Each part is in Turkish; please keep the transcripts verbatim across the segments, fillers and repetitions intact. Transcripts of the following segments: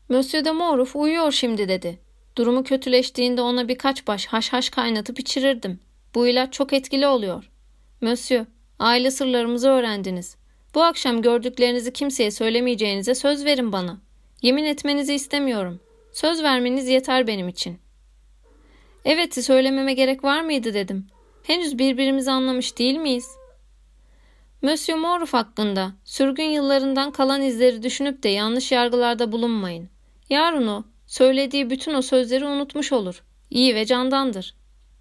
Monsieur de Moruf uyuyor şimdi dedi. Durumu kötüleştiğinde ona birkaç baş haşhaş kaynatıp içirirdim. Bu ilaç çok etkili oluyor. Monsieur, aile sırlarımızı öğrendiniz. Bu akşam gördüklerinizi kimseye söylemeyeceğinize söz verin bana. Yemin etmenizi istemiyorum. Söz vermeniz yeter benim için. Evet'i söylememe gerek var mıydı dedim. Henüz birbirimizi anlamış değil miyiz? Monsieur Moruf hakkında sürgün yıllarından kalan izleri düşünüp de yanlış yargılarda bulunmayın. Yarın o, söylediği bütün o sözleri unutmuş olur. İyi ve candandır.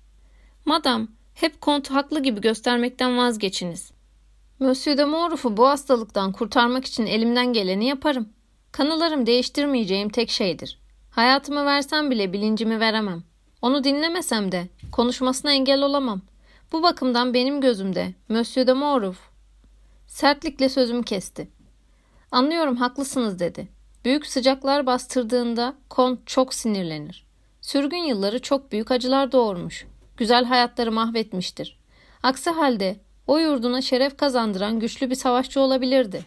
Madam, hep kont haklı gibi göstermekten vazgeçiniz. Monsieur de Moruf'u bu hastalıktan kurtarmak için elimden geleni yaparım. Kanılarım değiştirmeyeceğim tek şeydir. Hayatımı versem bile bilincimi veremem. Onu dinlemesem de konuşmasına engel olamam. Bu bakımdan benim gözümde Monsieur de Moruf sertlikle sözümü kesti. Anlıyorum, haklısınız dedi. Büyük sıcaklar bastırdığında kont çok sinirlenir. Sürgün yılları çok büyük acılar doğurmuş. Güzel hayatları mahvetmiştir. Aksi halde o yurduna şeref kazandıran güçlü bir savaşçı olabilirdi.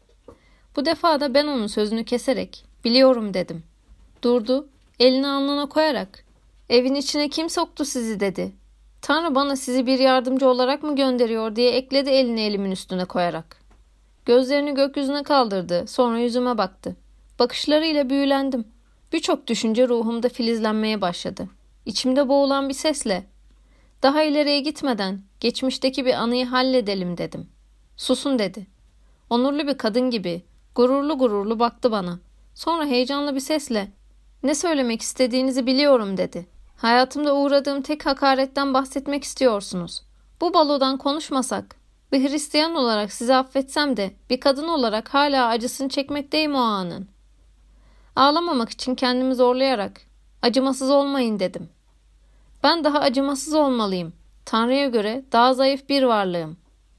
Bu defa da ben onun sözünü keserek biliyorum dedim. Durdu, elini alnına koyarak evin içine kim soktu sizi dedi. Tanrı bana sizi bir yardımcı olarak mı gönderiyor diye ekledi elini elimin üstüne koyarak. Gözlerini gökyüzüne kaldırdı, sonra yüzüme baktı. Bakışlarıyla büyülendim. Birçok düşünce ruhumda filizlenmeye başladı. İçimde boğulan bir sesle, daha ileriye gitmeden geçmişteki bir anıyı halledelim dedim. Susun dedi. Onurlu bir kadın gibi gururlu gururlu baktı bana. Sonra heyecanlı bir sesle, ne söylemek istediğinizi biliyorum dedi. Hayatımda uğradığım tek hakaretten bahsetmek istiyorsunuz. Bu balodan konuşmasak, bir Hristiyan olarak sizi affetsem de bir kadın olarak hala acısını çekmekteyim o anın. Ağlamamak için kendimi zorlayarak, acımasız olmayın dedim. Ben daha acımasız olmalıyım. Tanrı'ya göre daha zayıf bir varlığım.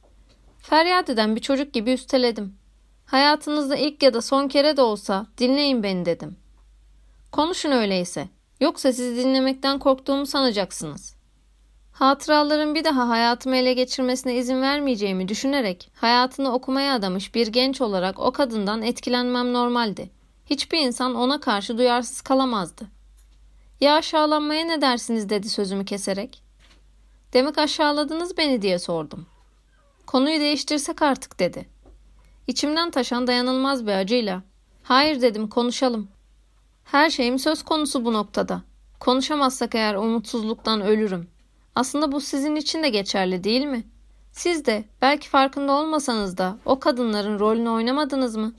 Feryat eden bir çocuk gibi üsteledim. Hayatınızda ilk ya da son kere de olsa dinleyin beni dedim. Konuşun öyleyse. Yoksa sizi dinlemekten korktuğumu sanacaksınız. Hatıraların bir daha hayatımı ele geçirmesine izin vermeyeceğimi düşünerek hayatını okumaya adamış bir genç olarak o kadından etkilenmem normaldi. Hiçbir insan ona karşı duyarsız kalamazdı. Ya aşağılanmaya ne dersiniz dedi sözümü keserek. Demek aşağıladınız beni diye sordum. Konuyu değiştirsek artık dedi. İçimden taşan dayanılmaz bir acıyla. Hayır dedim, konuşalım. Her şeyim söz konusu bu noktada. Konuşamazsak eğer umutsuzluktan ölürüm. Aslında bu sizin için de geçerli değil mi? Siz de belki farkında olmasanız da o kadınların rolünü oynamadınız mı?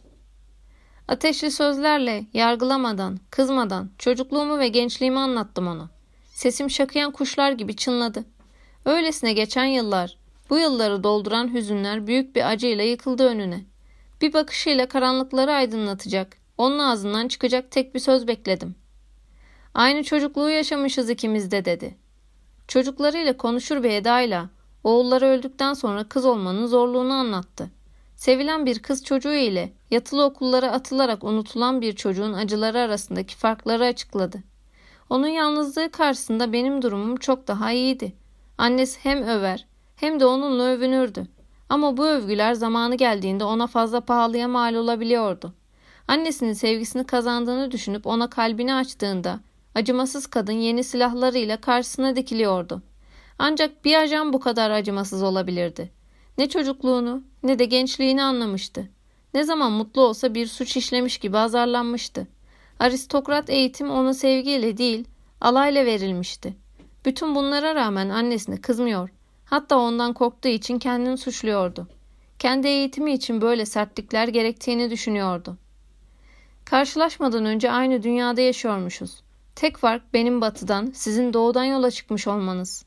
Ateşli sözlerle, yargılamadan, kızmadan çocukluğumu ve gençliğimi anlattım ona. Sesim şakıyan kuşlar gibi çınladı. Öylesine geçen yıllar, bu yılları dolduran hüzünler büyük bir acıyla yıkıldı önüne. Bir bakışıyla karanlıkları aydınlatacak, onun ağzından çıkacak tek bir söz bekledim. Aynı çocukluğu yaşamışız ikimiz de dedi. Çocuklarıyla konuşur bir edayla, oğulları öldükten sonra kız olmanın zorluğunu anlattı. Sevilen bir kız çocuğu ile yatılı okullara atılarak unutulan bir çocuğun acıları arasındaki farkları açıkladı. Onun yalnızlığı karşısında benim durumum çok daha iyiydi. Annesi hem över hem de onunla övünürdü. Ama bu övgüler zamanı geldiğinde ona fazla pahalıya mal olabiliyordu. Annesinin sevgisini kazandığını düşünüp ona kalbini açtığında acımasız kadın yeni silahlarıyla karşısına dikiliyordu. Ancak bir ajan bu kadar acımasız olabilirdi. Ne çocukluğunu ne de gençliğini anlamıştı. Ne zaman mutlu olsa bir suç işlemiş gibi azarlanmıştı. Aristokrat eğitim ona sevgiyle değil, alayla verilmişti. Bütün bunlara rağmen annesine kızmıyor, hatta ondan korktuğu için kendini suçluyordu. Kendi eğitimi için böyle sertlikler gerektiğini düşünüyordu. Karşılaşmadan önce aynı dünyada yaşıyormuşuz. Tek fark benim batıdan, sizin doğudan yola çıkmış olmanız.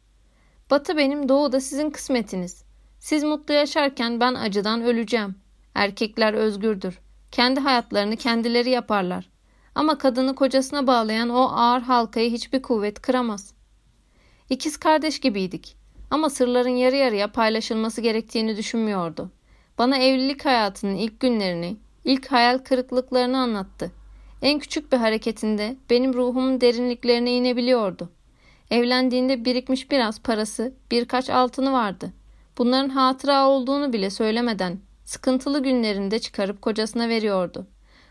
Batı benim, doğu da sizin kısmetiniz. Siz mutlu yaşarken ben acıdan öleceğim. Erkekler özgürdür. Kendi hayatlarını kendileri yaparlar. Ama kadını kocasına bağlayan o ağır halkayı hiçbir kuvvet kıramaz. İkiz kardeş gibiydik. Ama sırların yarı yarıya paylaşılması gerektiğini düşünmüyordu. Bana evlilik hayatının ilk günlerini, ilk hayal kırıklıklarını anlattı. En küçük bir hareketinde benim ruhumun derinliklerine inebiliyordu. Evlendiğinde birikmiş biraz parası, birkaç altını vardı. Bunların hatıra olduğunu bile söylemeden sıkıntılı günlerinde çıkarıp kocasına veriyordu.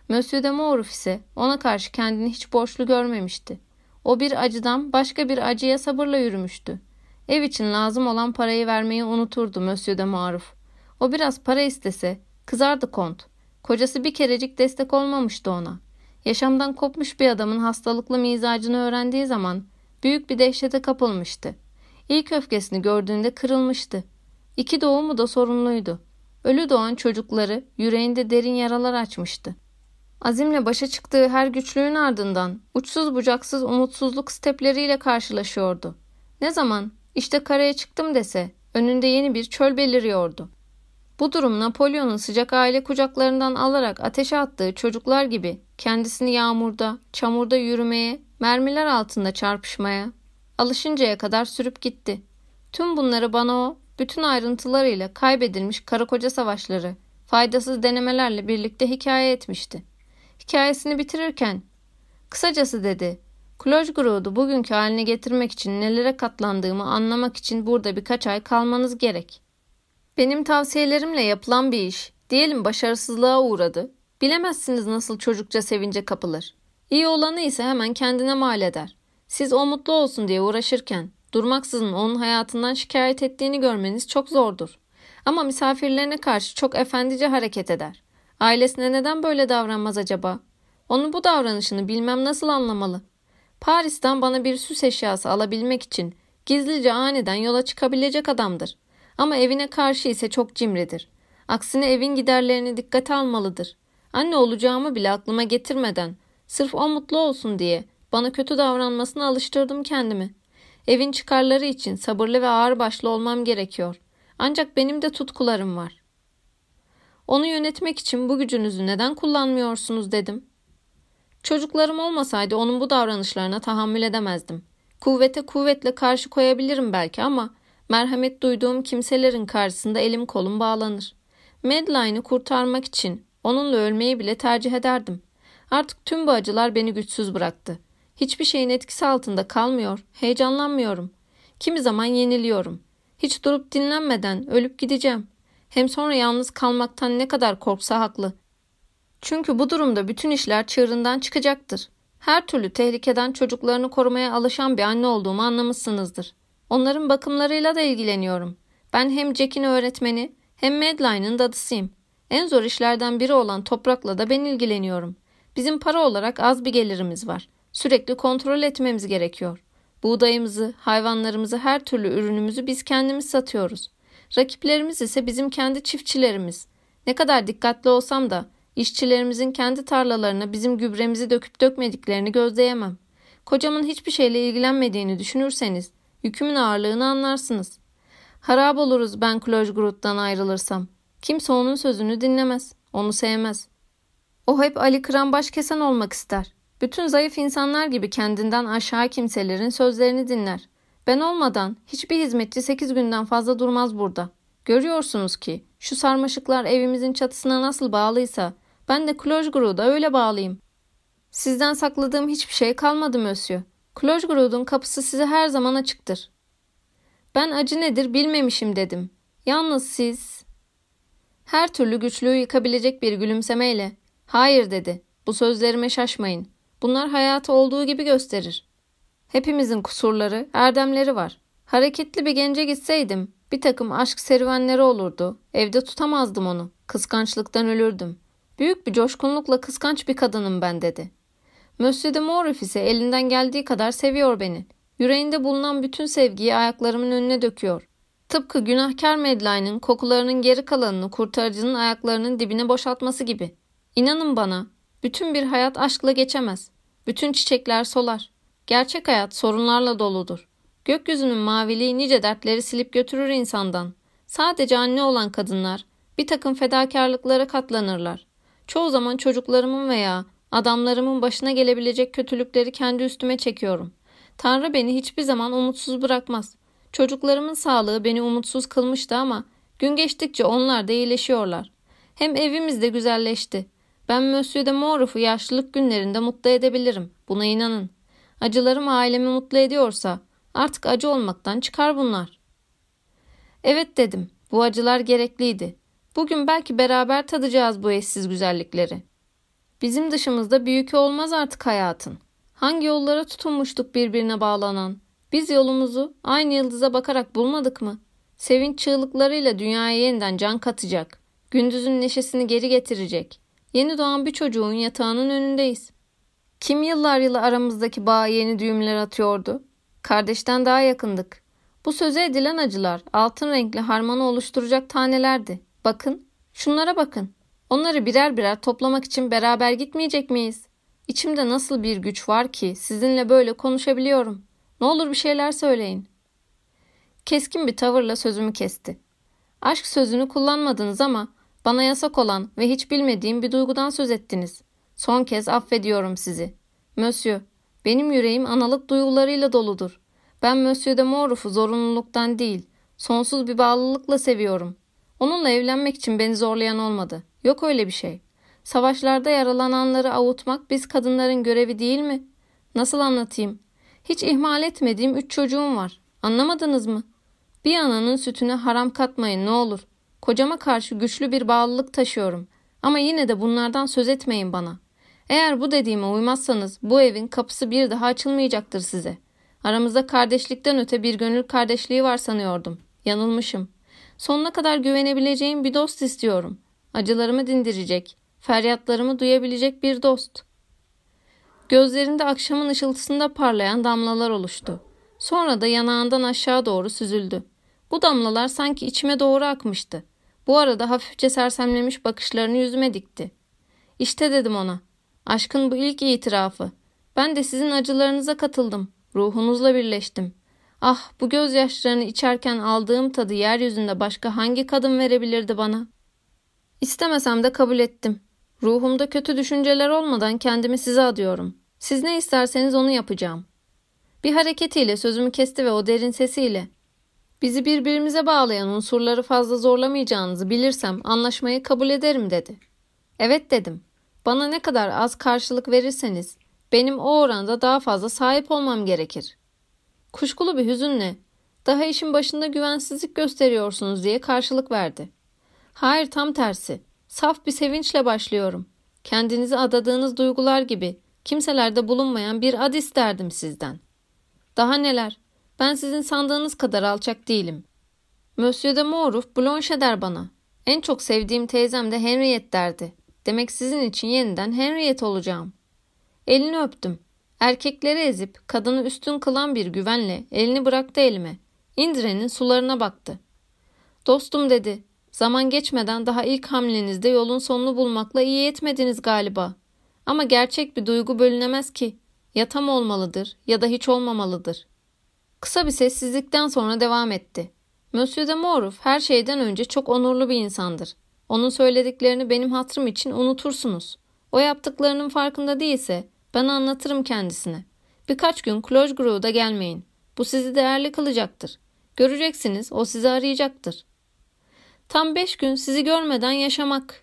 Monsieur de Moruf ise ona karşı kendini hiç borçlu görmemişti. O bir acıdan başka bir acıya sabırla yürümüştü. Ev için lazım olan parayı vermeyi unuturdu Monsieur de Moruf. O biraz para istese kızardı kont. Kocası bir kerecik destek olmamıştı ona. Yaşamdan kopmuş bir adamın hastalıklı mizacını öğrendiği zaman büyük bir dehşete kapılmıştı. İlk öfkesini gördüğünde kırılmıştı. İki doğumu da sorumluydu. Ölü doğan çocukları yüreğinde derin yaralar açmıştı. Azimle başa çıktığı her güçlüğün ardından uçsuz bucaksız umutsuzluk stepleriyle karşılaşıyordu. Ne zaman işte karaya çıktım dese önünde yeni bir çöl beliriyordu. Bu durum Napolyon'un sıcak aile kucaklarından alarak ateşe attığı çocuklar gibi kendisini yağmurda, çamurda yürümeye, mermiler altında çarpışmaya, alışıncaya kadar sürüp gitti. Tüm bunları bana o, bütün ayrıntılarıyla kaybedilmiş karı koca savaşları, faydasız denemelerle birlikte hikaye etmişti. Hikayesini bitirirken, kısacası dedi, Klojgrud'u bugünkü haline getirmek için nelere katlandığımı anlamak için burada birkaç ay kalmanız gerek. Benim tavsiyelerimle yapılan bir iş, diyelim başarısızlığa uğradı, bilemezsiniz nasıl çocukça sevince kapılır. İyi olanı ise hemen kendine mal eder. Siz o mutlu olsun diye uğraşırken, durmaksızın onun hayatından şikayet ettiğini görmeniz çok zordur. Ama misafirlerine karşı çok efendice hareket eder. Ailesine neden böyle davranmaz acaba? Onun bu davranışını bilmem nasıl anlamalı. Paris'ten bana bir süs eşyası alabilmek için gizlice aniden yola çıkabilecek adamdır. Ama evine karşı ise çok cimridir. Aksine evin giderlerini dikkate almalıdır. Anne olacağımı bile aklıma getirmeden, sırf o mutlu olsun diye bana kötü davranmasına alıştırdım kendimi. Evin çıkarları için sabırlı ve ağırbaşlı olmam gerekiyor. Ancak benim de tutkularım var. Onu yönetmek için bu gücünüzü neden kullanmıyorsunuz dedim. Çocuklarım olmasaydı onun bu davranışlarına tahammül edemezdim. Kuvvete kuvvetle karşı koyabilirim belki ama merhamet duyduğum kimselerin karşısında elim kolum bağlanır. Madeline'ı kurtarmak için onunla ölmeyi bile tercih ederdim. Artık tüm bu acılar beni güçsüz bıraktı. Hiçbir şeyin etkisi altında kalmıyor, heyecanlanmıyorum. Kimi zaman yeniliyorum. Hiç durup dinlenmeden ölüp gideceğim. Hem sonra yalnız kalmaktan ne kadar korksa haklı. Çünkü bu durumda bütün işler çığırından çıkacaktır. Her türlü tehlikeden çocuklarını korumaya alışan bir anne olduğumu anlamışsınızdır. Onların bakımlarıyla da ilgileniyorum. Ben hem Jack'in öğretmeni hem Madeline'ın dadısıyım. En zor işlerden biri olan toprakla da ben ilgileniyorum. Bizim para olarak az bir gelirimiz var. Sürekli kontrol etmemiz gerekiyor. Buğdayımızı, hayvanlarımızı, her türlü ürünümüzü biz kendimiz satıyoruz. Rakiplerimiz ise bizim kendi çiftçilerimiz. Ne kadar dikkatli olsam da işçilerimizin kendi tarlalarına bizim gübremizi döküp dökmediklerini gözleyemem. Kocamın hiçbir şeyle ilgilenmediğini düşünürseniz yükümün ağırlığını anlarsınız. Harap oluruz ben Klojgrud'dan ayrılırsam. Kimse onun sözünü dinlemez, onu sevmez. O hep Ali Kıran başkesen olmak ister. Bütün zayıf insanlar gibi kendinden aşağı kimselerin sözlerini dinler. Ben olmadan hiçbir hizmetçi sekiz günden fazla durmaz burada. Görüyorsunuz ki şu sarmaşıklar evimizin çatısına nasıl bağlıysa ben de Klojgrud'a öyle bağlıyım. Sizden sakladığım hiçbir şey kalmadı Monsieur. Klojgrud'un kapısı size her zaman açıktır. Ben acı nedir bilmemişim dedim. Yalnız siz... Her türlü güçlüğü yıkabilecek bir gülümsemeyle hayır dedi. Bu sözlerime şaşmayın. Bunlar hayatı olduğu gibi gösterir. Hepimizin kusurları, erdemleri var. Hareketli bir gence gitseydim bir takım aşk serüvenleri olurdu. Evde tutamazdım onu. Kıskançlıktan ölürdüm. Büyük bir coşkunlukla kıskanç bir kadınım ben dedi. Monsieur de Morif ise elinden geldiği kadar seviyor beni. Yüreğinde bulunan bütün sevgiyi ayaklarımın önüne döküyor. Tıpkı günahkar Madeline'ın kokularının geri kalanını kurtarıcının ayaklarının dibine boşaltması gibi. İnanın bana, bütün bir hayat aşkla geçemez. Bütün çiçekler solar. Gerçek hayat sorunlarla doludur. Gökyüzünün maviliği nice dertleri silip götürür insandan. Sadece anne olan kadınlar bir takım fedakarlıklara katlanırlar. Çoğu zaman çocuklarımın veya adamlarımın başına gelebilecek kötülükleri kendi üstüme çekiyorum. Tanrı beni hiçbir zaman umutsuz bırakmaz. Çocuklarımın sağlığı beni umutsuz kılmıştı ama gün geçtikçe onlar da iyileşiyorlar. Hem evimiz de güzelleşti. Ben Monsieur de Moruf'u yaşlılık günlerinde mutlu edebilirim. Buna inanın. Acılarım ailemi mutlu ediyorsa artık acı olmaktan çıkar bunlar. Evet dedim. Bu acılar gerekliydi. Bugün belki beraber tadacağız bu eşsiz güzellikleri. Bizim dışımızda bir yükü olmaz artık hayatın. Hangi yollara tutunmuştuk birbirine bağlanan? Biz yolumuzu aynı yıldıza bakarak bulmadık mı? Sevinç çığlıklarıyla dünyaya yeniden can katacak. Gündüzün neşesini geri getirecek. Yeni doğan bir çocuğun yatağının önündeyiz. Kim yıllar yılı aramızdaki bağa yeni düğümler atıyordu? Kardeşten daha yakındık. Bu söze edilen acılar altın renkli harmanı oluşturacak tanelerdi. Bakın, şunlara bakın. Onları birer birer toplamak için beraber gitmeyecek miyiz? İçimde nasıl bir güç var ki sizinle böyle konuşabiliyorum. Ne olur bir şeyler söyleyin. Keskin bir tavırla sözümü kesti. Aşk sözünü kullanmadınız ama bana yasak olan ve hiç bilmediğim bir duygudan söz ettiniz. Son kez affediyorum sizi. Monsieur, benim yüreğim analık duygularıyla doludur. Ben Monsieur de Moruf'u zorunluluktan değil, sonsuz bir bağlılıkla seviyorum. Onunla evlenmek için beni zorlayan olmadı. Yok öyle bir şey. Savaşlarda yaralananları avutmak biz kadınların görevi değil mi? Nasıl anlatayım? Hiç ihmal etmediğim üç çocuğum var. Anlamadınız mı? Bir ananın sütüne haram katmayın ne olur. Kocama karşı güçlü bir bağlılık taşıyorum. Ama yine de bunlardan söz etmeyin bana. Eğer bu dediğime uymazsanız bu evin kapısı bir daha açılmayacaktır size. Aramızda kardeşlikten öte bir gönül kardeşliği var sanıyordum. Yanılmışım. Sonuna kadar güvenebileceğim bir dost istiyorum. Acılarımı dindirecek, feryatlarımı duyabilecek bir dost. Gözlerinde akşamın ışıltısında parlayan damlalar oluştu. Sonra da yanağından aşağı doğru süzüldü. Bu damlalar sanki içime doğru akmıştı. Bu arada hafifçe sersemlemiş bakışlarını yüzüme dikti. İşte dedim ona. Aşkın bu ilk itirafı. Ben de sizin acılarınıza katıldım. Ruhunuzla birleştim. Ah, bu gözyaşlarını içerken aldığım tadı yeryüzünde başka hangi kadın verebilirdi bana? İstemesem de kabul ettim. Ruhumda kötü düşünceler olmadan kendimi size adıyorum. Siz ne isterseniz onu yapacağım. Bir hareketiyle sözümü kesti ve o derin sesiyle bizi birbirimize bağlayan unsurları fazla zorlamayacağınızı bilirsem anlaşmayı kabul ederim dedi. Evet dedim. Bana ne kadar az karşılık verirseniz benim o oranda daha fazla sahip olmam gerekir. Kuşkulu bir hüzünle daha işin başında güvensizlik gösteriyorsunuz diye karşılık verdi. Hayır, tam tersi. Saf bir sevinçle başlıyorum. Kendinizi adadığınız duygular gibi kimselerde bulunmayan bir ad isterdim sizden. Daha neler? Ben sizin sandığınız kadar alçak değilim. Monsieur de Moruf Blanche der bana. En çok sevdiğim teyzem de Henriette derdi. Demek sizin için yeniden Henriette olacağım. Elini öptüm. Erkekleri ezip kadını üstün kılan bir güvenle elini bıraktı elime. İndirenin sularına baktı. Dostum dedi. Zaman geçmeden daha ilk hamlenizde yolun sonunu bulmakla iyi etmediniz galiba. Ama gerçek bir duygu bölünemez ki. Ya tam olmalıdır ya da hiç olmamalıdır. Kısa bir sessizlikten sonra devam etti. Monsieur de Moruf her şeyden önce çok onurlu bir insandır. Onun söylediklerini benim hatırım için unutursunuz. O yaptıklarının farkında değilse ben anlatırım kendisine. Birkaç gün Clochegreu'da gelmeyin. Bu sizi değerli kılacaktır. Göreceksiniz, o sizi arayacaktır. Tam beş gün sizi görmeden yaşamak.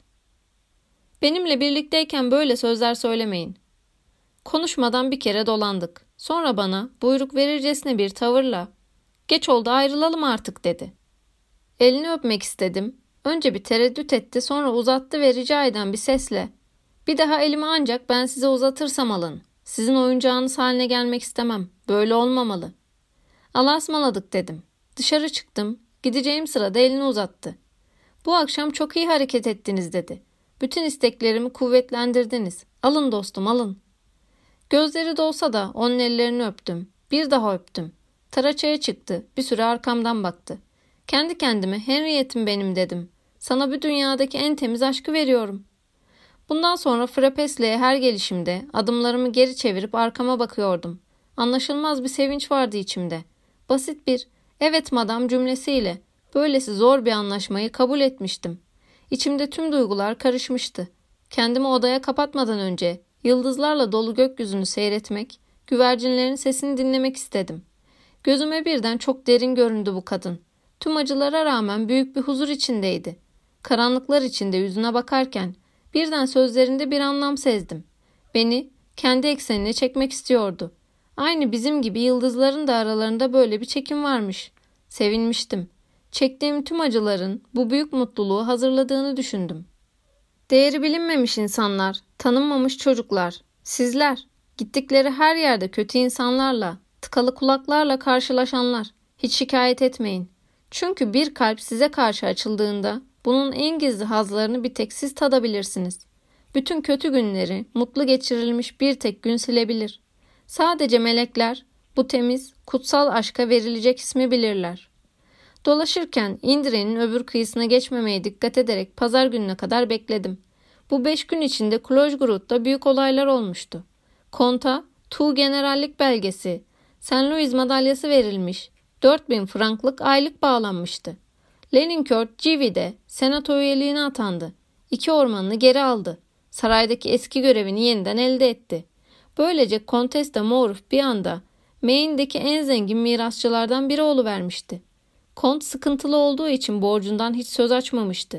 Benimle birlikteyken böyle sözler söylemeyin. Konuşmadan bir kere dolandık. Sonra bana buyruk verircesine bir tavırla "Geç oldu, ayrılalım artık" dedi. Elini öpmek istedim. Önce bir tereddüt etti, sonra uzattı ve rica eden bir sesle "Bir daha elimi ancak ben size uzatırsam alın. Sizin oyuncağınız haline gelmek istemem. Böyle olmamalı." "Allah'a ısmarladık" dedim. Dışarı çıktım. Gideceğim sırada elini uzattı. "Bu akşam çok iyi hareket ettiniz" dedi. "Bütün isteklerimi kuvvetlendirdiniz. Alın dostum, alın." Gözleri dolsa da onun ellerini öptüm. Bir daha öptüm. Taraçaya çıktı. Bir süre arkamdan baktı. Kendi kendime "Henriette'im benim" dedim. "Sana bu dünyadaki en temiz aşkı veriyorum." Bundan sonra Frapesle'ye her gelişimde adımlarımı geri çevirip arkama bakıyordum. Anlaşılmaz bir sevinç vardı içimde. Basit bir "Evet madam" cümlesiyle böylesi zor bir anlaşmayı kabul etmiştim. İçimde tüm duygular karışmıştı. Kendimi odaya kapatmadan önce yıldızlarla dolu gökyüzünü seyretmek, güvercinlerin sesini dinlemek istedim. Gözüme birden çok derin göründü bu kadın. Tüm acılara rağmen büyük bir huzur içindeydi. Karanlıklar içinde yüzüne bakarken birden sözlerinde bir anlam sezdim. Beni kendi eksenine çekmek istiyordu. Aynı bizim gibi yıldızların da aralarında böyle bir çekim varmış. Sevinmiştim. Çektiğim tüm acıların bu büyük mutluluğu hazırladığını düşündüm. Değeri bilinmemiş insanlar, Tanınmamış çocuklar, sizler, gittikleri her yerde kötü insanlarla, tıkalı kulaklarla karşılaşanlar, hiç şikayet etmeyin. Çünkü bir kalp size karşı açıldığında bunun en gizli hazlarını bir tek siz tadabilirsiniz. Bütün kötü günleri mutlu geçirilmiş bir tek gün silebilir. Sadece melekler bu temiz, kutsal aşka verilecek ismi bilirler. Dolaşırken Indire'nin öbür kıyısına geçmemeye dikkat ederek pazar gününe kadar bekledim. Bu beş gün içinde Klojgurut'ta büyük olaylar olmuştu. Konta, Tu generallik belgesi, Saint Louis madalyası verilmiş, dört bin franklık aylık bağlanmıştı. Leninkört Civi'de senato üyeliğine atandı. İki ormanını geri aldı. Saraydaki eski görevini yeniden elde etti. Böylece Kontes de Moruf bir anda Maine'deki en zengin mirasçılardan biri oluvermişti. Kont sıkıntılı olduğu için borcundan hiç söz açmamıştı.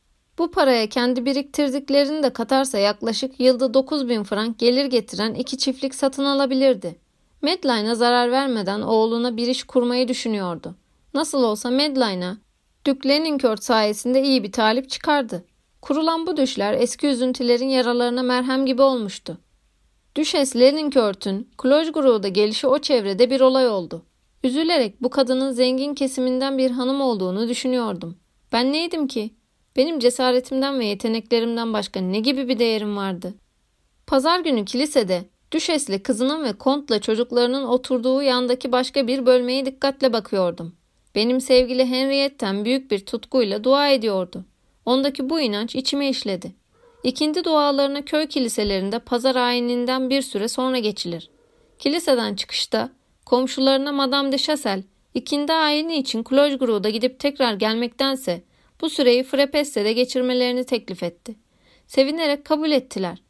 Bu paraya kendi biriktirdiklerini de katarsa yaklaşık yılda dokuz bin frank gelir getiren iki çiftlik satın alabilirdi. Madeline'a zarar vermeden oğluna bir iş kurmayı düşünüyordu. Nasıl olsa Madeline'a Duke Leninkört sayesinde iyi bir talip çıkardı. Kurulan bu düşler eski üzüntülerin yaralarına merhem gibi olmuştu. Düşes Leninkört'ün Klojgurut'a gelişi o çevrede bir olay oldu. Üzülerek bu kadının zengin kesiminden bir hanım olduğunu düşünüyordum. Ben neydim ki? Benim cesaretimden ve yeteneklerimden başka ne gibi bir değerim vardı? Pazar günü kilisede Düşes'le kızının ve kontla çocuklarının oturduğu yandaki başka bir bölmeye dikkatle bakıyordum. Benim sevgili Henriette'm büyük bir tutkuyla dua ediyordu. Ondaki bu inanç içime işledi. İkindi dualarına köy kiliselerinde pazar ayininden bir süre sonra geçilir. Kiliseden çıkışta komşularına Madame de Chassel, ikindi ayini için Klojgurut'a gidip tekrar gelmektense bu süreyi Frepesse'de geçirmelerini teklif etti. Sevinerek kabul ettiler.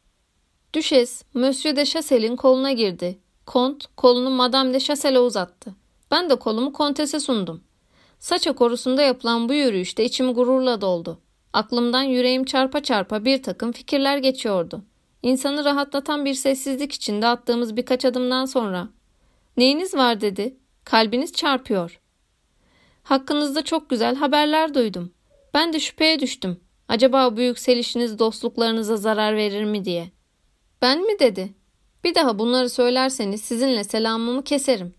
Düşes, Monsieur de Chassel'in koluna girdi. Kont, kolunu Madame de Chassel'e uzattı. Ben de kolumu Kontes'e sundum. Saça korusunda yapılan bu yürüyüşte içim gururla doldu. Aklımdan yüreğim çarpa çarpa bir takım fikirler geçiyordu. İnsanı rahatlatan bir sessizlik içinde attığımız birkaç adımdan sonra "Neyiniz var?" dedi. "Kalbiniz çarpıyor." "Hakkınızda çok güzel haberler duydum. Ben de şüpheye düştüm. Acaba bu yükselişiniz dostluklarınıza zarar verir mi diye." "Ben mi?" dedi. "Bir daha bunları söylerseniz sizinle selamımı keserim."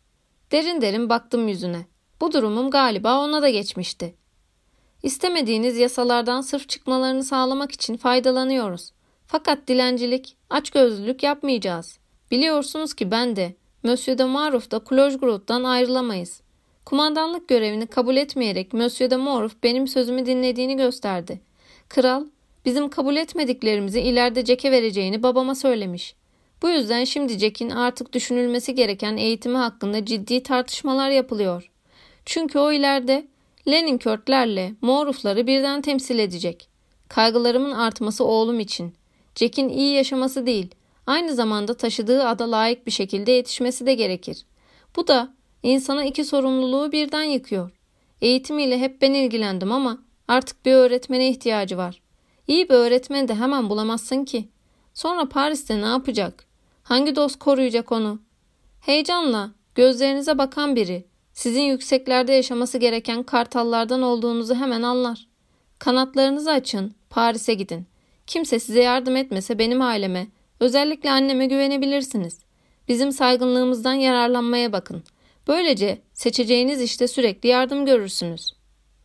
Derin derin baktım yüzüne. Bu durumum galiba ona da geçmişti. "İstemediğiniz yasalardan sırf çıkmalarını sağlamak için faydalanıyoruz. Fakat dilencilik, açgözlülük yapmayacağız. Biliyorsunuz ki ben de, Monsieur de Maruf da Klojgurut'tan ayrılamayız." Kumandanlık görevini kabul etmeyerek Monsieur de Maruf benim sözümü dinlediğini gösterdi. Kral, bizim kabul etmediklerimizi ileride Jack'e vereceğini babama söylemiş. Bu yüzden şimdi Jack'in artık düşünülmesi gereken eğitimi hakkında ciddi tartışmalar yapılıyor. Çünkü o ileride Leninkörtlerle Morufları birden temsil edecek. Kaygılarımın artması oğlum için. Jack'in iyi yaşaması değil, aynı zamanda taşıdığı ada layık bir şekilde yetişmesi de gerekir. Bu da insana iki sorumluluğu birden yıkıyor. Eğitimiyle hep ben ilgilendim ama artık bir öğretmene ihtiyacı var. İyi bir öğretmeni de hemen bulamazsın ki. Sonra Paris'te ne yapacak? Hangi dost koruyacak onu? Heyecanla gözlerinize bakan biri sizin yükseklerde yaşaması gereken kartallardan olduğunuzu hemen anlar. Kanatlarınızı açın, Paris'e gidin. Kimse size yardım etmese benim aileme, özellikle anneme güvenebilirsiniz. Bizim saygınlığımızdan yararlanmaya bakın. Böylece seçeceğiniz işte sürekli yardım görürsünüz."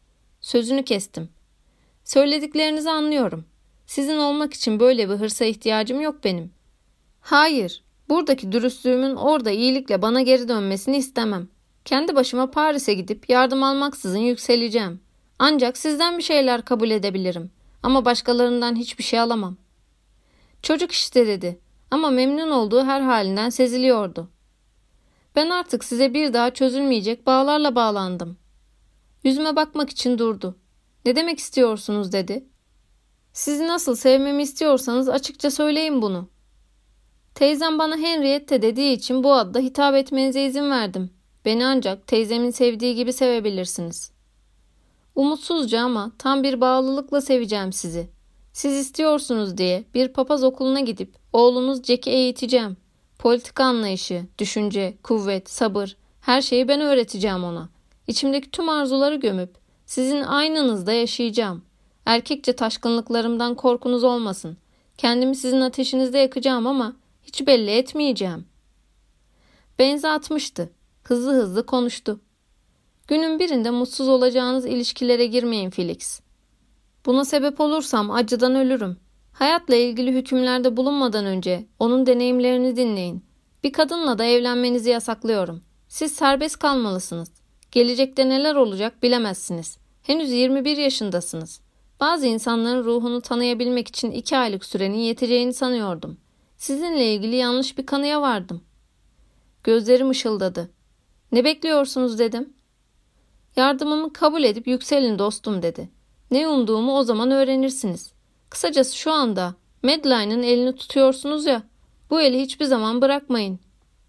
Sözünü kestim. "Söylediklerinizi anlıyorum. Sizin olmak için böyle bir hırsa ihtiyacım yok benim. Hayır, buradaki dürüstlüğümün orada iyilikle bana geri dönmesini istemem. Kendi başıma Paris'e gidip yardım almaksızın yükseleceğim. Ancak sizden bir şeyler kabul edebilirim. Ama başkalarından hiçbir şey alamam." "Çocuk işte" dedi. Ama memnun olduğu her halinden seziliyordu. "Ben artık size bir daha çözülmeyecek bağlarla bağlandım." Yüzüme bakmak için durdu. "Ne demek istiyorsunuz?" dedi. "Sizi nasıl sevmemi istiyorsanız açıkça söyleyin bunu." "Teyzem bana Henriette dediği için bu adla hitap etmenize izin verdim. Beni ancak teyzemin sevdiği gibi sevebilirsiniz." "Umutsuzca ama tam bir bağlılıkla seveceğim sizi. Siz istiyorsunuz diye bir papaz okuluna gidip oğlunuz Jack'i eğiteceğim. Politika anlayışı, düşünce, kuvvet, sabır, her şeyi ben öğreteceğim ona. İçimdeki tüm arzuları gömüp sizin aynınızda yaşayacağım. Erkekçe taşkınlıklarımdan korkunuz olmasın. Kendimi sizin ateşinizde yakacağım ama hiç belli etmeyeceğim. Benzi atmıştı. Hızlı hızlı konuştu. Günün birinde mutsuz olacağınız ilişkilere girmeyin Felix. Buna sebep olursam acıdan ölürüm. Hayatla ilgili hükümlerde bulunmadan önce onun deneyimlerini dinleyin. Bir kadınla da evlenmenizi yasaklıyorum. Siz serbest kalmalısınız. Gelecekte neler olacak bilemezsiniz. Henüz yirmi bir yaşındasınız. Bazı insanların ruhunu tanıyabilmek için iki aylık sürenin yeteceğini sanıyordum. Sizinle ilgili yanlış bir kanıya vardım. Gözlerim ışıldadı. Ne bekliyorsunuz dedim. Yardımımı kabul edip yükselin dostum dedi. Ne umduğumu o zaman öğrenirsiniz. Kısacası şu anda Madeline'ın elini tutuyorsunuz ya, bu eli hiçbir zaman bırakmayın.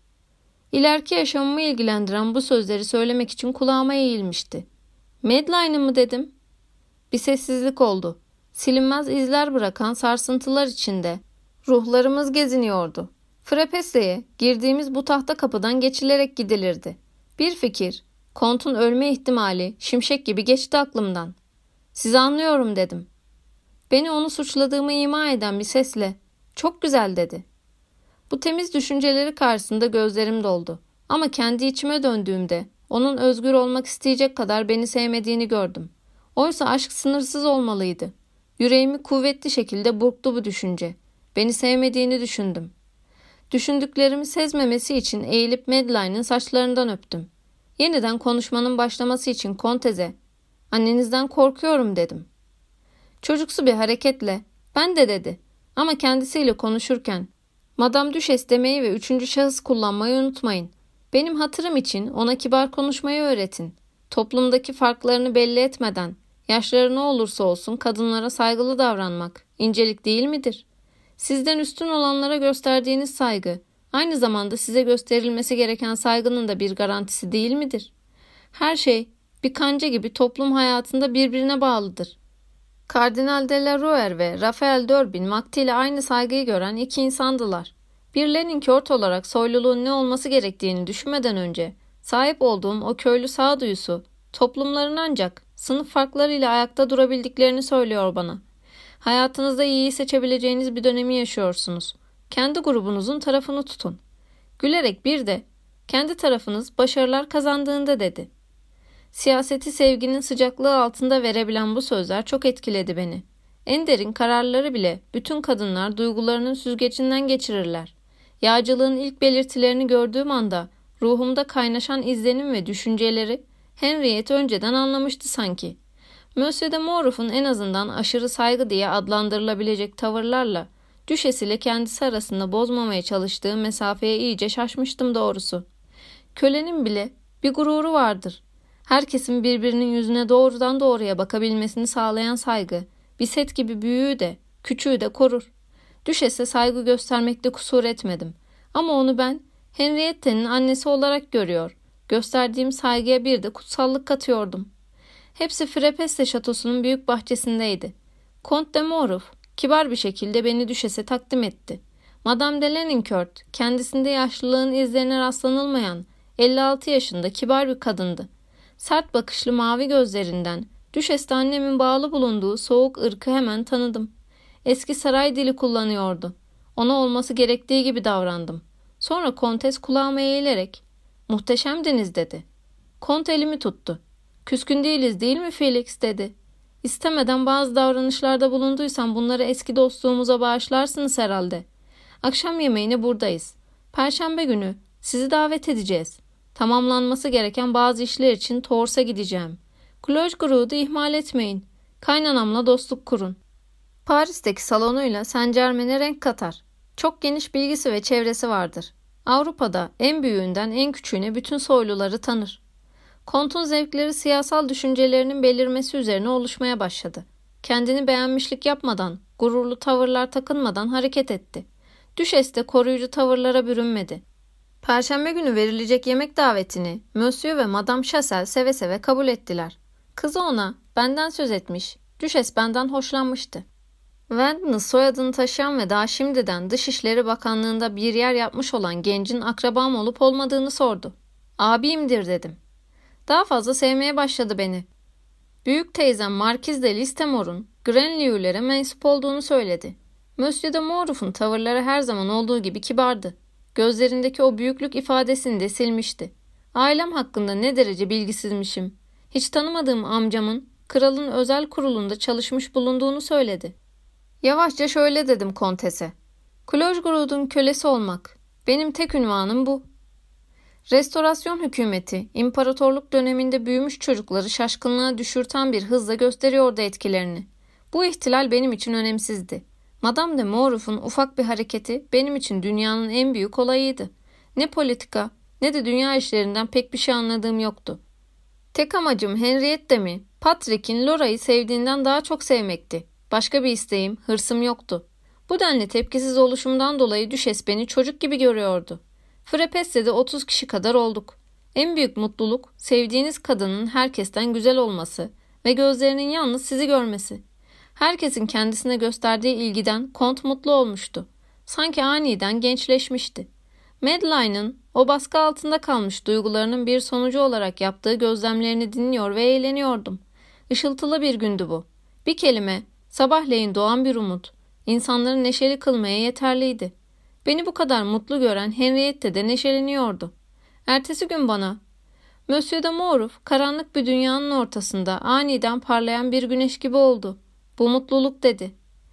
İleriki yaşamımı ilgilendiren bu sözleri söylemek için kulağıma eğilmişti. Madeline'ı mı dedim? Bir sessizlik oldu. Silinmez izler bırakan sarsıntılar içinde ruhlarımız geziniyordu. Frapesse'ye girdiğimiz bu tahta kapıdan geçilerek gidilirdi. Bir fikir, Kont'un ölme ihtimali şimşek gibi geçti aklımdan. Sizi anlıyorum dedim. Beni onu suçladığımı ima eden bir sesle, çok güzel dedi. Bu temiz düşünceleri karşısında gözlerim doldu. Ama kendi içime döndüğümde onun özgür olmak isteyecek kadar beni sevmediğini gördüm. Oysa aşk sınırsız olmalıydı. Yüreğimi kuvvetli şekilde burktu bu düşünce. Beni sevmediğini düşündüm. Düşündüklerimi sezmemesi için eğilip Madeline'ın saçlarından öptüm. Yeniden konuşmanın başlaması için Konteze, annenizden korkuyorum dedim. Çocuksu bir hareketle, ben de dedi ama kendisiyle konuşurken, Madame Duchesse demeyi ve üçüncü şahıs kullanmayı unutmayın. Benim hatırım için ona kibar konuşmayı öğretin. Toplumdaki farklarını belli etmeden, yaşları ne olursa olsun kadınlara saygılı davranmak, incelik değil midir? Sizden üstün olanlara gösterdiğiniz saygı, aynı zamanda size gösterilmesi gereken saygının da bir garantisi değil midir? Her şey bir kanca gibi toplum hayatında birbirine bağlıdır. Kardinal de la Rouer ve Raphael d'Urbin vaktiyle aynı saygıyı gören iki insandılar. Birilerinin Kört olarak soyluluğun ne olması gerektiğini düşünmeden önce sahip olduğum o köylü sağduyusu, toplumların ancak sınıf farklarıyla ayakta durabildiklerini söylüyor bana. Hayatınızda iyiyi seçebileceğiniz bir dönemi yaşıyorsunuz. Kendi grubunuzun tarafını tutun. Gülerek bir de kendi tarafınız başarılar kazandığında dedi. Siyaseti sevginin sıcaklığı altında verebilen bu sözler çok etkiledi beni. En derin kararları bile bütün kadınlar duygularının süzgecinden geçirirler. Yağcılığın ilk belirtilerini gördüğüm anda ruhumda kaynaşan izlenim ve düşünceleri Henriette önceden anlamıştı sanki. Monsieur de Moruf'un en azından aşırı saygı diye adlandırılabilecek tavırlarla Düşes ile kendisi arasında bozmamaya çalıştığı mesafeye iyice şaşmıştım doğrusu. Kölenin bile bir gururu vardır. Herkesin birbirinin yüzüne doğrudan doğruya bakabilmesini sağlayan saygı, bir set gibi büyüğü de, küçüğü de korur. Düşes'e saygı göstermekte kusur etmedim. Ama onu ben Henriette'nin annesi olarak görüyor, gösterdiğim saygıya bir de kutsallık katıyordum. Hepsi Frapesle şatosunun büyük bahçesindeydi. Kont de Moruf kibar bir şekilde beni Düşes'e takdim etti. Madame de Lenoncourt kendisinde yaşlılığın izlerine rastlanılmayan elli altı yaşında kibar bir kadındı. Sert bakışlı mavi gözlerinden Düşes'te annemin bağlı bulunduğu soğuk ırkı hemen tanıdım. Eski saray dili kullanıyordu. Ona olması gerektiği gibi davrandım. Sonra kontes kulağıma eğilerek "Muhteşemdiniz" dedi. Kont elimi tuttu. "Küskün değiliz değil mi Felix?" dedi. "İstemeden bazı davranışlarda bulunduysam bunları eski dostluğumuza bağışlarsınız herhalde. Akşam yemeğine buradayız. Perşembe günü sizi davet edeceğiz. Tamamlanması gereken bazı işler için Tours'a gideceğim. Clochegour'u ihmal etmeyin. Kaynanamla dostluk kurun. Paris'teki salonuyla Saint Germain'e renk katar. Çok geniş bilgisi ve çevresi vardır. Avrupa'da en büyüğünden en küçüğüne bütün soyluları tanır. Kont'un zevkleri siyasal düşüncelerinin belirmesi üzerine oluşmaya başladı. Kendini beğenmişlik yapmadan, gururlu tavırlar takınmadan hareket etti. Düşes de koruyucu tavırlara bürünmedi. Perşembe günü verilecek yemek davetini Monsieur ve Madame Chassel seve seve kabul ettiler. Kızı ona benden söz etmiş, Düşes benden hoşlanmıştı. Vanden'ın soyadını taşıyan ve daha şimdiden Dışişleri Bakanlığı'nda bir yer yapmış olan gencin akrabam olup olmadığını sordu. "Abimdir" dedim. Daha fazla sevmeye başladı beni. Büyük teyzem Markiz de Listemor'un Grandlieu'lere mensup olduğunu söyledi. Monsieur de Moruf'un tavırları her zaman olduğu gibi kibardı. Gözlerindeki o büyüklük ifadesini de silmişti. Ailem hakkında ne derece bilgisizmişim. Hiç tanımadığım amcamın kralın özel kurulunda çalışmış bulunduğunu söyledi. Yavaşça şöyle dedim kontese. Klojgrod'un kölesi olmak. Benim tek ünvanım bu. Restorasyon hükümeti, imparatorluk döneminde büyümüş çocukları şaşkınlığa düşürten bir hızla gösteriyordu etkilerini. Bu ihtilal benim için önemsizdi. Madame de Moruf'un ufak bir hareketi benim için dünyanın en büyük olayıydı. Ne politika ne de dünya işlerinden pek bir şey anladığım yoktu. Tek amacım Henriette mi, Patrick'in Laura'yı sevdiğinden daha çok sevmekti. Başka bir isteğim, hırsım yoktu. Bu denli tepkisiz oluşumdan dolayı düşes beni çocuk gibi görüyordu. Frepesse'de otuz kişi kadar olduk. En büyük mutluluk, sevdiğiniz kadının herkesten güzel olması ve gözlerinin yalnız sizi görmesi. Herkesin kendisine gösterdiği ilgiden Kont mutlu olmuştu. Sanki aniden gençleşmişti. Madeline'ın o baskı altında kalmış duygularının bir sonucu olarak yaptığı gözlemlerini dinliyor ve eğleniyordum. Işıltılı bir gündü bu. Bir kelime, sabahleyin doğan bir umut, insanları neşeli kılmaya yeterliydi. Beni bu kadar mutlu gören Henriette de neşeleniyordu. Ertesi gün bana, Monsieur de Moruf karanlık bir dünyanın ortasında aniden parlayan bir güneş gibi oldu. Bu mutluluk dedi.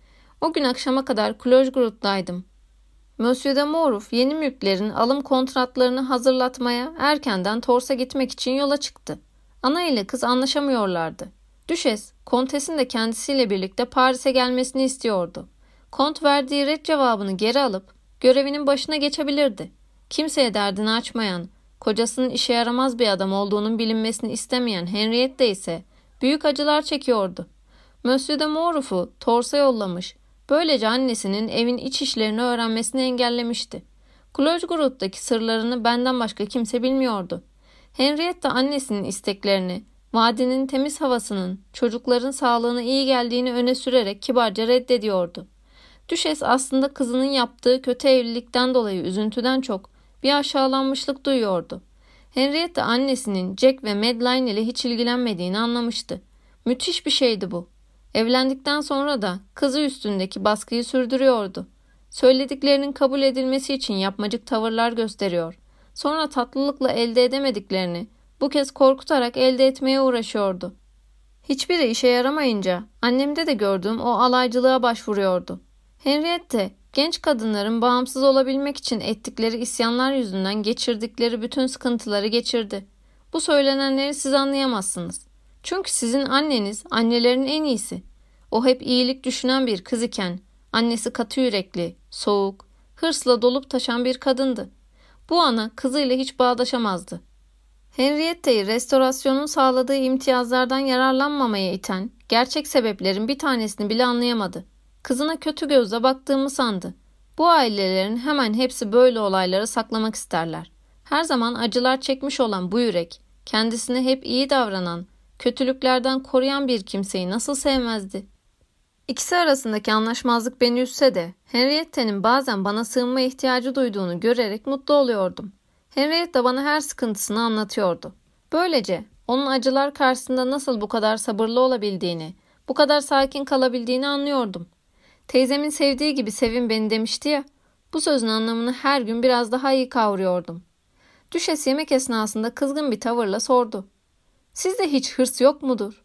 O gün akşama kadar Klojgrod'daydım. Monsieur de Moruf yeni mülklerin alım kontratlarını hazırlatmaya erkenden Tors'a gitmek için yola çıktı. Ana ile kız anlaşamıyorlardı. Düşes, kontesin de kendisiyle birlikte Paris'e gelmesini istiyordu. Kont verdiği ret cevabını geri alıp görevinin başına geçebilirdi. Kimseye derdini açmayan, kocasının işe yaramaz bir adam olduğunun bilinmesini istemeyen Henriette ise büyük acılar çekiyordu. Monsieur de Moruf'u Tors'a yollamış, böylece annesinin evin iç işlerini öğrenmesini engellemişti. Klojgrod'daki sırlarını benden başka kimse bilmiyordu. Henriette annesinin isteklerini, vadinin temiz havasının, çocukların sağlığına iyi geldiğini öne sürerek kibarca reddediyordu. Düşes aslında kızının yaptığı kötü evlilikten dolayı üzüntüden çok bir aşağılanmışlık duyuyordu. Henriette annesinin Jack ve Madeline ile hiç ilgilenmediğini anlamıştı. Müthiş bir şeydi bu. Evlendikten sonra da kızı üstündeki baskıyı sürdürüyordu. Söylediklerinin kabul edilmesi için yapmacık tavırlar gösteriyor. Sonra tatlılıkla elde edemediklerini bu kez korkutarak elde etmeye uğraşıyordu. Hiçbiri işe yaramayınca annemde de gördüğüm o alaycılığa başvuruyordu. Henriette, genç kadınların bağımsız olabilmek için ettikleri isyanlar yüzünden geçirdikleri bütün sıkıntıları geçirdi. Bu söylenenleri siz anlayamazsınız. Çünkü sizin anneniz annelerin en iyisi. O hep iyilik düşünen bir kız iken, annesi katı yürekli, soğuk, hırsla dolup taşan bir kadındı. Bu ana kızıyla hiç bağdaşamazdı. Henriette'yi restorasyonun sağladığı imtiyazlardan yararlanmamaya iten, gerçek sebeplerin bir tanesini bile anlayamadı. Kızına kötü gözle baktığımı sandı. Bu ailelerin hemen hepsi böyle olayları saklamak isterler. Her zaman acılar çekmiş olan bu yürek, kendisine hep iyi davranan, kötülüklerden koruyan bir kimseyi nasıl sevmezdi? İkisi arasındaki anlaşmazlık beni üzse de Henriette'nin bazen bana sığınma ihtiyacı duyduğunu görerek mutlu oluyordum. Henriette bana her sıkıntısını anlatıyordu. Böylece onun acılar karşısında nasıl bu kadar sabırlı olabildiğini, bu kadar sakin kalabildiğini anlıyordum. Teyzemin sevdiği gibi sevin beni demişti ya, bu sözün anlamını her gün biraz daha iyi kavruyordum. Düşes yemek esnasında kızgın bir tavırla sordu. Sizde hiç hırs yok mudur?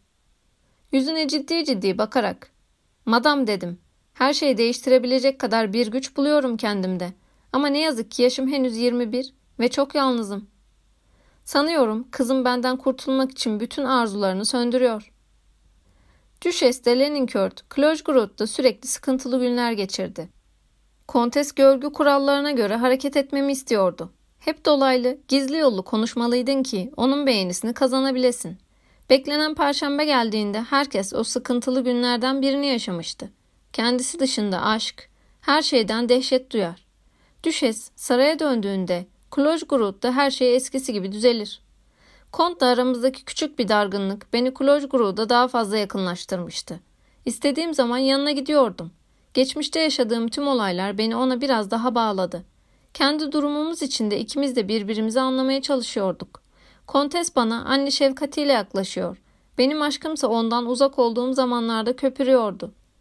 Yüzüne ciddi ciddi bakarak, madam dedim, her şeyi değiştirebilecek kadar bir güç buluyorum kendimde. Ama ne yazık ki yaşım henüz yirmi bir ve çok yalnızım. Sanıyorum kızım benden kurtulmak için bütün arzularını söndürüyor. Düşes de Leninkört, Klojgrod'da sürekli sıkıntılı günler geçirdi. Kontes görgü kurallarına göre hareket etmemi istiyordu. Hep dolaylı, gizli yollu konuşmalıydın ki onun beğenisini kazanabilesin. Beklenen perşembe geldiğinde herkes o sıkıntılı günlerden birini yaşamıştı. Kendisi dışında aşk, her şeyden dehşet duyar. Düşes saraya döndüğünde Klojgrod'da her şey eskisi gibi düzelir. Kont'la aramızdaki küçük bir dargınlık beni Klojgrod'a daha fazla yakınlaştırmıştı. İstediğim zaman yanına gidiyordum. Geçmişte yaşadığım tüm olaylar beni ona biraz daha bağladı. Kendi durumumuz içinde ikimiz de birbirimizi anlamaya çalışıyorduk. Kontes bana anne şefkatiyle yaklaşıyor. Benim aşkımsa ondan uzak olduğum zamanlarda köpürüyordu.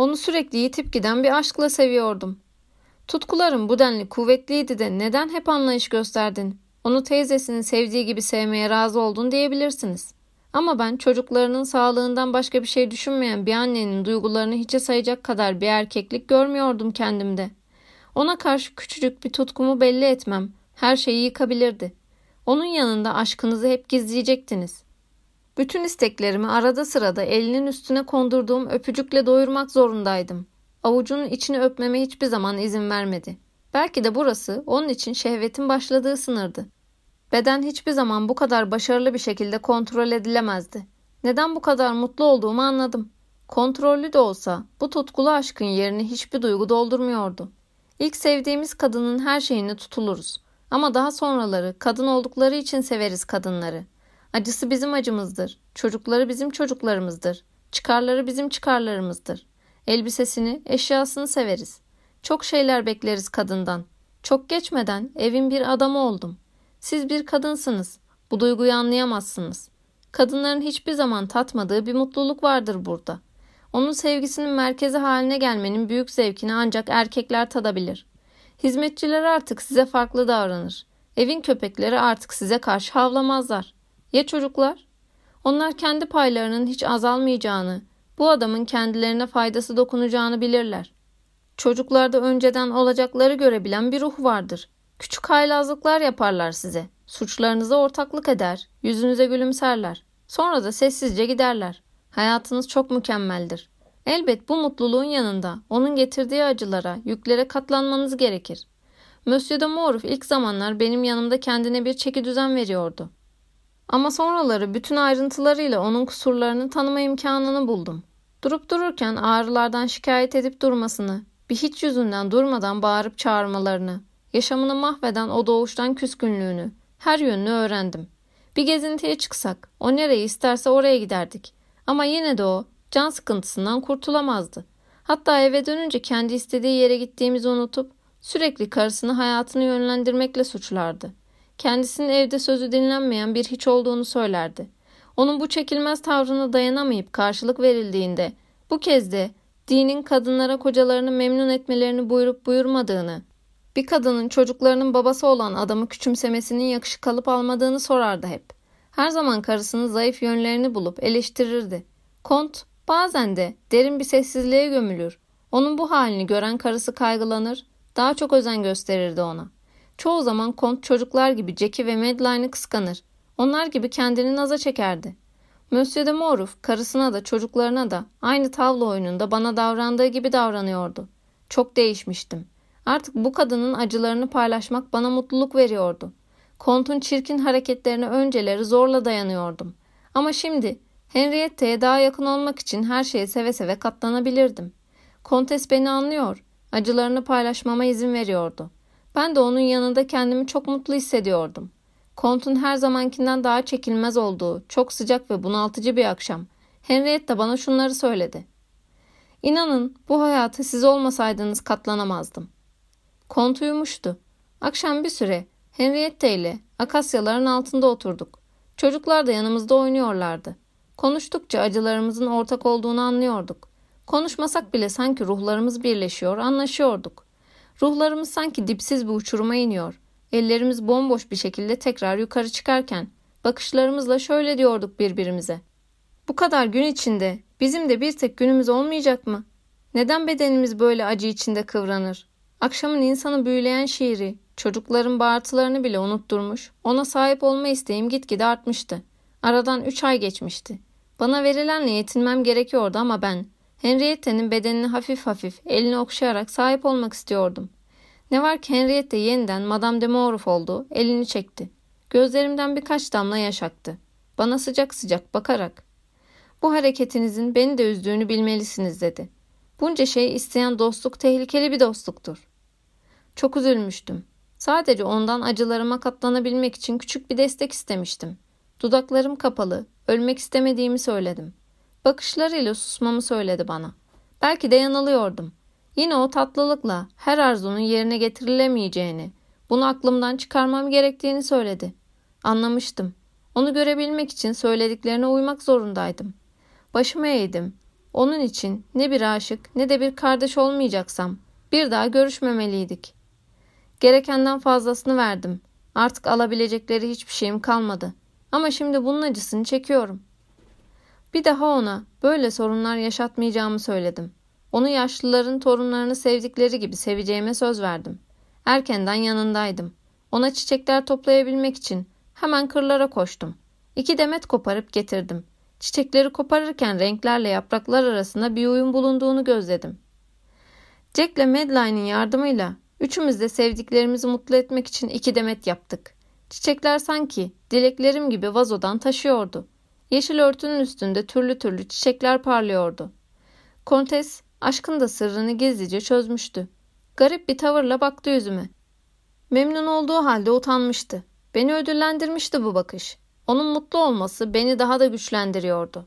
Onu sürekli yitip giden bir aşkla seviyordum. Tutkuların bu denli kuvvetliydi de neden hep anlayış gösterdin? Onu teyzesinin sevdiği gibi sevmeye razı oldun diyebilirsiniz. Ama ben çocuklarının sağlığından başka bir şey düşünmeyen bir annenin duygularını hiçe sayacak kadar bir erkeklik görmüyordum kendimde. Ona karşı küçücük bir tutkumu belli etmem her şeyi yıkabilirdi. Onun yanında aşkınızı hep gizleyecektiniz. Bütün isteklerimi arada sırada elinin üstüne kondurduğum öpücükle doyurmak zorundaydım. Avucunun içini öpmeme hiçbir zaman izin vermedi. Belki de burası onun için şehvetin başladığı sınırdı. Beden hiçbir zaman bu kadar başarılı bir şekilde kontrol edilemezdi. Neden bu kadar mutlu olduğumu anladım. Kontrollü de olsa bu tutkulu aşkın yerini hiçbir duygu doldurmuyordu. İlk sevdiğimiz kadının her şeyini tutuluruz. Ama daha sonraları kadın oldukları için severiz kadınları. Acısı bizim acımızdır. Çocukları bizim çocuklarımızdır. Çıkarları bizim çıkarlarımızdır. Elbisesini, eşyasını severiz. Çok şeyler bekleriz kadından. Çok geçmeden evin bir adamı oldum. Siz bir kadınsınız. Bu duyguyu anlayamazsınız. Kadınların hiçbir zaman tatmadığı bir mutluluk vardır burada. Onun sevgisinin merkezi haline gelmenin büyük zevkini ancak erkekler tadabilir. Hizmetçiler artık size farklı davranır. Evin köpekleri artık size karşı havlamazlar. Ya çocuklar? Onlar kendi paylarının hiç azalmayacağını, bu adamın kendilerine faydası dokunacağını bilirler. Çocuklarda önceden olacakları görebilen bir ruh vardır. Küçük haylazlıklar yaparlar size. Suçlarınıza ortaklık eder, yüzünüze gülümserler. Sonra da sessizce giderler. Hayatınız çok mükemmeldir. Elbet bu mutluluğun yanında onun getirdiği acılara, yüklere katlanmanız gerekir. Monsieur de Moruf ilk zamanlar benim yanımda kendine bir çekidüzen veriyordu. Ama sonraları bütün ayrıntılarıyla onun kusurlarını tanıma imkanını buldum. Durup dururken ağrılardan şikayet edip durmasını, bir hiç yüzünden durmadan bağırıp çağırmalarını, yaşamını mahveden o doğuştan küskünlüğünü, her yönünü öğrendim. Bir gezintiye çıksak, o nereyi isterse oraya giderdik. Ama yine de o, can sıkıntısından kurtulamazdı. Hatta eve dönünce kendi istediği yere gittiğimizi unutup, sürekli karısını hayatını yönlendirmekle suçlardı. Kendisinin evde sözü dinlenmeyen bir hiç olduğunu söylerdi. Onun bu çekilmez tavrına dayanamayıp karşılık verildiğinde, bu kez de dinin kadınlara kocalarını memnun etmelerini buyurup buyurmadığını, bir kadının çocuklarının babası olan adamı küçümsemesinin yakışık alıp almadığını sorardı hep. Her zaman karısının zayıf yönlerini bulup eleştirirdi. Kont bazen de derin bir sessizliğe gömülür. Onun bu halini gören karısı kaygılanır, daha çok özen gösterirdi ona. Çoğu zaman Kont çocuklar gibi Jack'i ve Madeline'ı kıskanır. Onlar gibi kendini naza çekerdi. Monsieur de Moruf karısına da çocuklarına da aynı tavla oyununda bana davrandığı gibi davranıyordu. Çok değişmiştim. Artık bu kadının acılarını paylaşmak bana mutluluk veriyordu. Kont'un çirkin hareketlerine önceleri zorla dayanıyordum. Ama şimdi Henriette'ye daha yakın olmak için her şeye seve seve katlanabilirdim. Kontes beni anlıyor, acılarını paylaşmama izin veriyordu. Ben de onun yanında kendimi çok mutlu hissediyordum. Kont'un her zamankinden daha çekilmez olduğu, çok sıcak ve bunaltıcı bir akşam. Henriette bana şunları söyledi. İnanın bu hayata siz olmasaydınız katlanamazdım. Kont uyumuştu. Akşam bir süre Henriette ile akasyaların altında oturduk. Çocuklar da yanımızda oynuyorlardı. Konuştukça acılarımızın ortak olduğunu anlıyorduk. Konuşmasak bile sanki ruhlarımız birleşiyor, anlaşıyorduk. Ruhlarımız sanki dipsiz bir uçuruma iniyor. Ellerimiz bomboş bir şekilde tekrar yukarı çıkarken bakışlarımızla şöyle diyorduk birbirimize. Bu kadar gün içinde bizim de bir tek günümüz olmayacak mı? Neden bedenimiz böyle acı içinde kıvranır? Akşamın insanı büyüleyen şiiri, çocukların bağırtılarını bile unutturmuş, ona sahip olma isteğim gitgide artmıştı. Aradan üç ay geçmişti. Bana verilenle yetinmem gerekiyordu ama ben, Henriette'nin bedenini hafif hafif, elini okşayarak sahip olmak istiyordum. Ne var ki Henriette yeniden Madame de Moruf oldu, elini çekti. Gözlerimden birkaç damla yaş aktı. Bana sıcak sıcak bakarak, "Bu hareketinizin beni de üzdüğünü bilmelisiniz," dedi. "Bunca şey isteyen dostluk tehlikeli bir dostluktur." Çok üzülmüştüm. Sadece ondan acılarıma katlanabilmek için küçük bir destek istemiştim. Dudaklarım kapalı, ölmek istemediğimi söyledim. Bakışlarıyla susmamı söyledi bana. Belki de yanılıyordum. Yine o tatlılıkla her arzunun yerine getirilemeyeceğini, bunu aklımdan çıkarmam gerektiğini söyledi. Anlamıştım. Onu görebilmek için söylediklerine uymak zorundaydım. Başımı eğdim. Onun için ne bir aşık ne de bir kardeş olmayacaksam bir daha görüşmemeliydik. Gerekenden fazlasını verdim. Artık alabilecekleri hiçbir şeyim kalmadı. Ama şimdi bunun acısını çekiyorum. Bir daha ona böyle sorunlar yaşatmayacağımı söyledim. Onu yaşlıların torunlarını sevdikleri gibi seveceğime söz verdim. Erkenden yanındaydım. Ona çiçekler toplayabilmek için hemen kırlara koştum. İki demet koparıp getirdim. Çiçekleri koparırken renklerle yapraklar arasında bir uyum bulunduğunu gözledim. Jack'le Madeline'in yardımıyla üçümüz de sevdiklerimizi mutlu etmek için iki demet yaptık. Çiçekler sanki dileklerim gibi vazodan taşıyordu. Yeşil örtünün üstünde türlü türlü çiçekler parlıyordu. Kontes aşkın da sırrını gizlice çözmüştü. Garip bir tavırla baktı yüzüme. Memnun olduğu halde utanmıştı. Beni ödüllendirmişti bu bakış. Onun mutlu olması beni daha da güçlendiriyordu.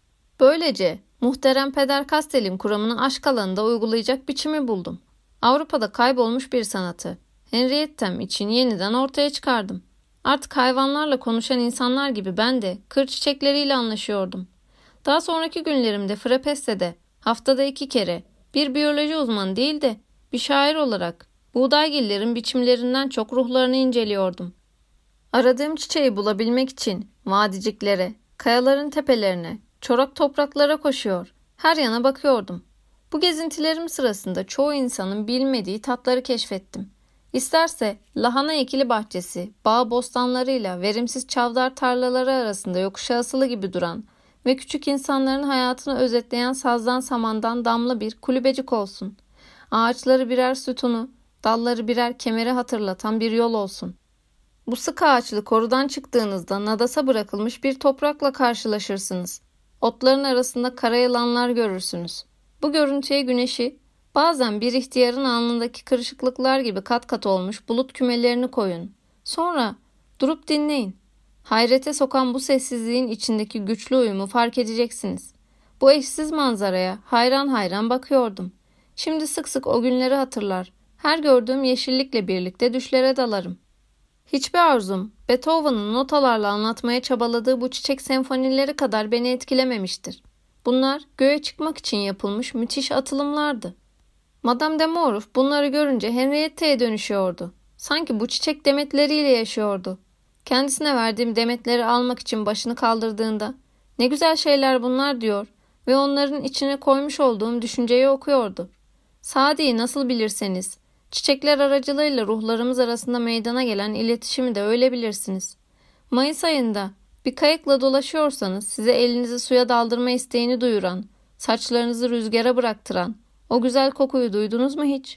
Böylece muhterem Peder Kastel'in kuramını aşk alanında uygulayacak biçimi buldum. Avrupa'da kaybolmuş bir sanatı Henriette'm için yeniden ortaya çıkardım. Artık hayvanlarla konuşan insanlar gibi ben de kır çiçekleriyle anlaşıyordum. Daha sonraki günlerimde Frapesse'de haftada iki kere bir biyoloji uzmanı değil de bir şair olarak buğdaygillerin biçimlerinden çok ruhlarını inceliyordum. Aradığım çiçeği bulabilmek için vadiciklere, kayaların tepelerine, çorak topraklara koşuyor, her yana bakıyordum. Bu gezintilerim sırasında çoğu insanın bilmediği tatları keşfettim. İsterse lahana ekili bahçesi, bağ bostanlarıyla verimsiz çavdar tarlaları arasında yokuşa asılı gibi duran ve küçük insanların hayatını özetleyen sazdan samandan damla bir kulübecik olsun. Ağaçları birer sütunu, dalları birer kemeri hatırlatan bir yol olsun. Bu sık ağaçlı korudan çıktığınızda nadasa bırakılmış bir toprakla karşılaşırsınız. Otların arasında kara yılanlar görürsünüz. Bu görüntüye güneşi, bazen bir ihtiyarın alnındaki kırışıklıklar gibi kat kat olmuş bulut kümelerini koyun. Sonra durup dinleyin. Hayrete sokan bu sessizliğin içindeki güçlü uyumu fark edeceksiniz. Bu eşsiz manzaraya hayran hayran bakıyordum. Şimdi sık sık o günleri hatırlar, her gördüğüm yeşillikle birlikte düşlere dalarım. Hiçbir arzum, Beethoven'ın notalarla anlatmaya çabaladığı bu çiçek senfonileri kadar beni etkilememiştir. Bunlar göğe çıkmak için yapılmış müthiş atılımlardı. Madame de Moruf bunları görünce Henriette'ye dönüşüyordu. Sanki bu çiçek demetleriyle yaşıyordu. Kendisine verdiğim demetleri almak için başını kaldırdığında "Ne güzel şeyler bunlar" diyor ve onların içine koymuş olduğum düşünceyi okuyordu. Sadi'yi nasıl bilirseniz, çiçekler aracılığıyla ruhlarımız arasında meydana gelen iletişimi de öyle bilirsiniz. Mayıs ayında bir kayıkla dolaşıyorsanız size elinizi suya daldırma isteğini duyuran, saçlarınızı rüzgara bıraktıran o güzel kokuyu duydunuz mu hiç?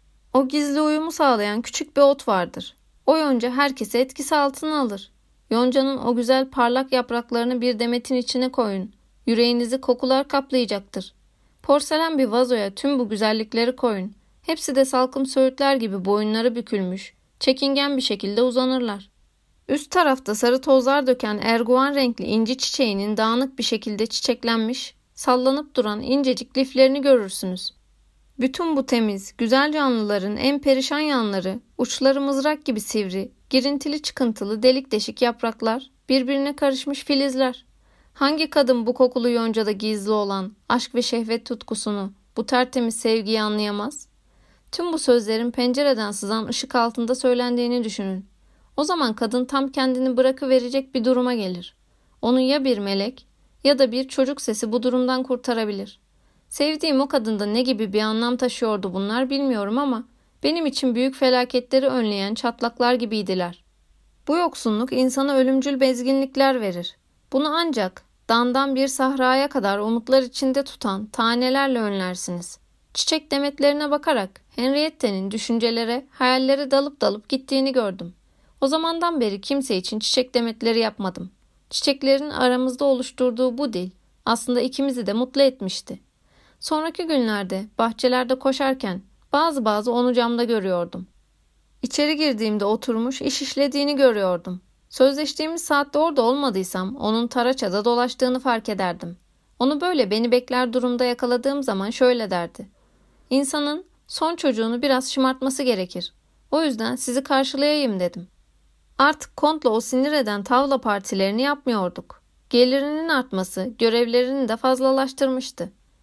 O gizli uyumu sağlayan küçük bir ot vardır. O yonca herkesi etkisi altına alır. Yoncanın o güzel parlak yapraklarını bir demetin içine koyun. Yüreğinizi kokular kaplayacaktır. Porselen bir vazoya tüm bu güzellikleri koyun. Hepsi de salkım söğütler gibi boyunları bükülmüş, çekingen bir şekilde uzanırlar. Üst tarafta sarı tozlar döken erguvan renkli inci çiçeğinin dağınık bir şekilde çiçeklenmiş, sallanıp duran incecik liflerini görürsünüz. Bütün bu temiz, güzel canlıların en perişan yanları, uçları mızrak gibi sivri, girintili çıkıntılı delik deşik yapraklar, birbirine karışmış filizler. Hangi kadın bu kokulu yoncada gizli olan aşk ve şehvet tutkusunu, bu tertemiz sevgiyi anlayamaz? Tüm bu sözlerin pencereden sızan ışık altında söylendiğini düşünün. O zaman kadın tam kendini bırakıverecek bir duruma gelir. Onu ya bir melek ya da bir çocuk sesi bu durumdan kurtarabilir. Sevdiğim o kadında ne gibi bir anlam taşıyordu bunlar bilmiyorum ama benim için büyük felaketleri önleyen çatlaklar gibiydiler. Bu yoksunluk insana ölümcül bezginlikler verir. Bunu ancak dandan bir sahraya kadar umutlar içinde tutan tanelerle önlersiniz. Çiçek demetlerine bakarak Henriette'nin düşüncelere, hayallere dalıp dalıp gittiğini gördüm. O zamandan beri kimse için çiçek demetleri yapmadım. Çiçeklerin aramızda oluşturduğu bu dil aslında ikimizi de mutlu etmişti. Sonraki günlerde bahçelerde koşarken bazı bazı onu camda görüyordum. İçeri girdiğimde oturmuş iş işlediğini görüyordum. Sözleştiğimiz saatte orada olmadıysam onun taraçada dolaştığını fark ederdim. Onu böyle beni bekler durumda yakaladığım zaman şöyle derdi. İnsanın son çocuğunu biraz şımartması gerekir. O yüzden sizi karşılayayım dedim. Artık Kont'la o sinir eden tavla partilerini yapmıyorduk. Gelirinin artması görevlerini de fazlalaştırmıştı.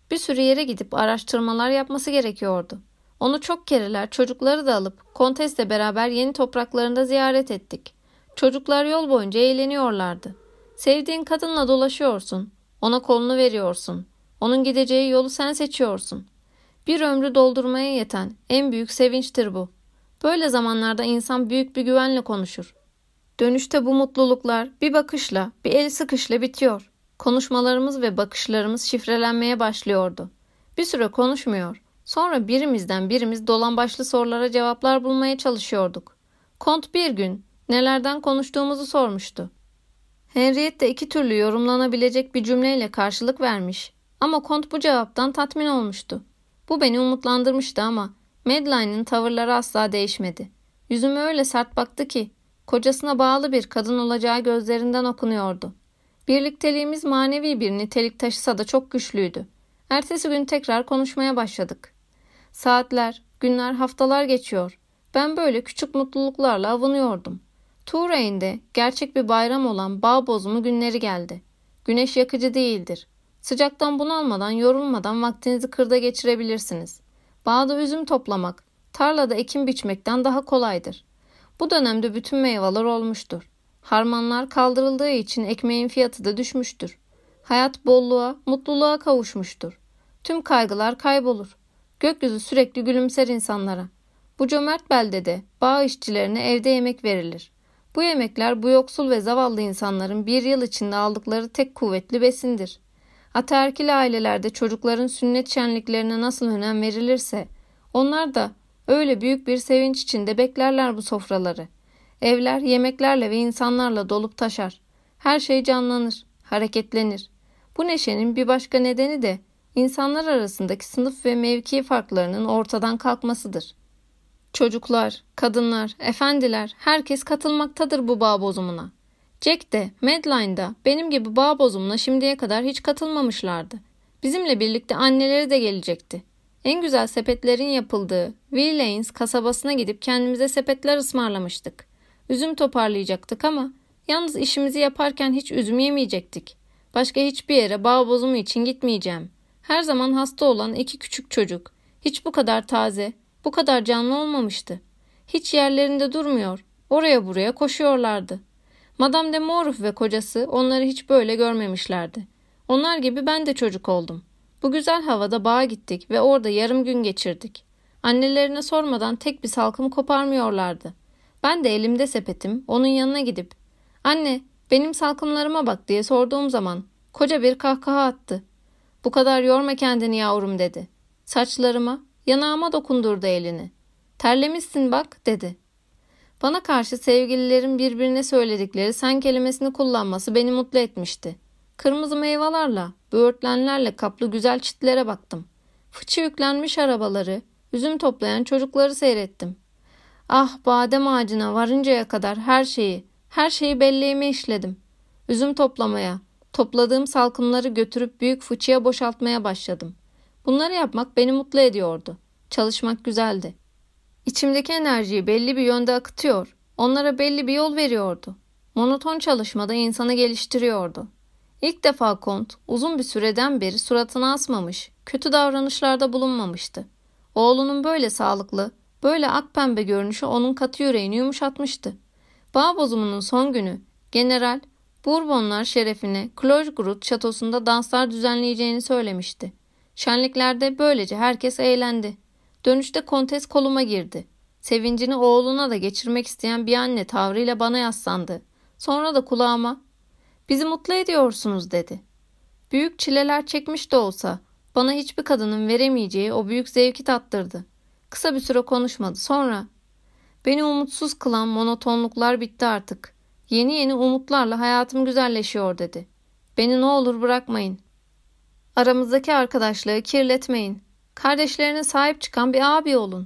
Bir sürü yere gidip araştırmalar yapması gerekiyordu. Onu çok kereler çocukları da alıp Kontes'le beraber yeni topraklarında ziyaret ettik. Çocuklar yol boyunca eğleniyorlardı. Sevdiğin kadınla dolaşıyorsun. Ona kolunu veriyorsun. Onun gideceği yolu sen seçiyorsun. Bir ömrü doldurmaya yeten en büyük sevinçtir bu. Böyle zamanlarda insan büyük bir güvenle konuşur. Dönüşte bu mutluluklar bir bakışla, bir el sıkışla bitiyor. Konuşmalarımız ve bakışlarımız şifrelenmeye başlıyordu. Bir süre konuşmuyor. Sonra birimizden birimiz dolambaçlı sorulara cevaplar bulmaya çalışıyorduk. Kont bir gün nelerden konuştuğumuzu sormuştu. Henriette iki türlü yorumlanabilecek bir cümleyle karşılık vermiş. Ama Kont bu cevaptan tatmin olmuştu. Bu beni umutlandırmıştı ama Madeline'in tavırları asla değişmedi. Yüzüme öyle sert baktı ki kocasına bağlı bir kadın olacağı gözlerinden okunuyordu. Birlikteliğimiz manevi bir nitelik taşısa da çok güçlüydü. Ertesi gün tekrar konuşmaya başladık. Saatler, günler, haftalar geçiyor. Ben böyle küçük mutluluklarla avunuyordum. Tourain'de gerçek bir bayram olan bağ bozumu günleri geldi. Güneş yakıcı değildir. Sıcaktan bunalmadan, yorulmadan vaktinizi kırda geçirebilirsiniz. Bağda üzüm toplamak, tarlada ekim biçmekten daha kolaydır. Bu dönemde bütün meyveler olmuştur. Harmanlar kaldırıldığı için ekmeğin fiyatı da düşmüştür. Hayat bolluğa, mutluluğa kavuşmuştur. Tüm kaygılar kaybolur. Gökyüzü sürekli gülümser insanlara. Bu cömert beldede bağ işçilerine evde yemek verilir. Bu yemekler bu yoksul ve zavallı insanların bir yıl içinde aldıkları tek kuvvetli besindir. Ataerkil ailelerde çocukların sünnet şenliklerine nasıl önem verilirse, onlar da öyle büyük bir sevinç içinde beklerler bu sofraları. Evler yemeklerle ve insanlarla dolup taşar. Her şey canlanır, hareketlenir. Bu neşenin bir başka nedeni de insanlar arasındaki sınıf ve mevki farklarının ortadan kalkmasıdır. Çocuklar, kadınlar, efendiler, herkes katılmaktadır bu bağ bozumuna. Jack de, Madeline da benim gibi bağ bozumuna şimdiye kadar hiç katılmamışlardı. Bizimle birlikte anneleri de gelecekti. En güzel sepetlerin yapıldığı Villains kasabasına gidip kendimize sepetler ısmarlamıştık. Üzüm toparlayacaktık ama yalnız işimizi yaparken hiç üzüm yemeyecektik. Başka hiçbir yere bağ bozumu için gitmeyeceğim. Her zaman hasta olan iki küçük çocuk. Hiç bu kadar taze, bu kadar canlı olmamıştı. Hiç yerlerinde durmuyor, oraya buraya koşuyorlardı. Madame de Moruf ve kocası onları hiç böyle görmemişlerdi. Onlar gibi ben de çocuk oldum. Bu güzel havada bağa gittik ve orada yarım gün geçirdik. Annelerine sormadan tek bir salkım koparmıyorlardı. Ben de elimde sepetim onun yanına gidip "Anne, benim salkımlarıma bak" diye sorduğum zaman koca bir kahkaha attı. "Bu kadar yorma kendini yavrum" dedi. Saçlarıma, yanağıma dokundurdu elini. "Terlemişsin bak" dedi. Bana karşı sevgililerin birbirine söyledikleri sen kelimesini kullanması beni mutlu etmişti. Kırmızı meyvelerle, böğürtlenlerle kaplı güzel çitlere baktım. Fıçı yüklenmiş arabaları, üzüm toplayan çocukları seyrettim. Ah, badem ağacına varıncaya kadar her şeyi, her şeyi belleğime işledim. Üzüm toplamaya, topladığım salkımları götürüp büyük fıçıya boşaltmaya başladım. Bunları yapmak beni mutlu ediyordu. Çalışmak güzeldi. İçimdeki enerjiyi belli bir yönde akıtıyor, onlara belli bir yol veriyordu. Monoton çalışmada insanı geliştiriyordu. İlk defa Kont uzun bir süreden beri suratını asmamış, kötü davranışlarda bulunmamıştı. Oğlunun böyle sağlıklı, böyle akpembe görünüşü onun katı yüreğini yumuşatmıştı. Bağ bozumunun son günü General Bourbonlar şerefine Clochegrut şatosunda danslar düzenleyeceğini söylemişti. Şenliklerde böylece herkes eğlendi. Dönüşte kontes koluma girdi. Sevincini oğluna da geçirmek isteyen bir anne tavrıyla bana yaslandı. Sonra da kulağıma "Bizi mutlu ediyorsunuz" dedi. Büyük çileler çekmiş de olsa bana hiçbir kadının veremeyeceği o büyük zevki tattırdı. Kısa bir süre konuşmadı. Sonra "Beni umutsuz kılan monotonluklar bitti artık. Yeni yeni umutlarla hayatım güzelleşiyor" dedi. "Beni ne olur bırakmayın. Aramızdaki arkadaşlığı kirletmeyin. Kardeşlerine sahip çıkan bir abi olun."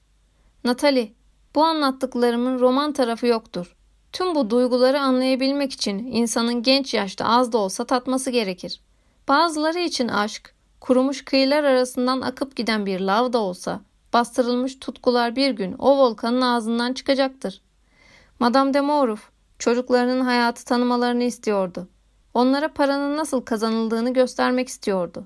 Natalie, bu anlattıklarımın roman tarafı yoktur. Tüm bu duyguları anlayabilmek için insanın genç yaşta az da olsa tatması gerekir. Bazıları için aşk, kurumuş kıyılar arasından akıp giden bir lav da olsa, bastırılmış tutkular bir gün o volkanın ağzından çıkacaktır. Madame de Moruf, çocuklarının hayatı tanımalarını istiyordu. Onlara paranın nasıl kazanıldığını göstermek istiyordu.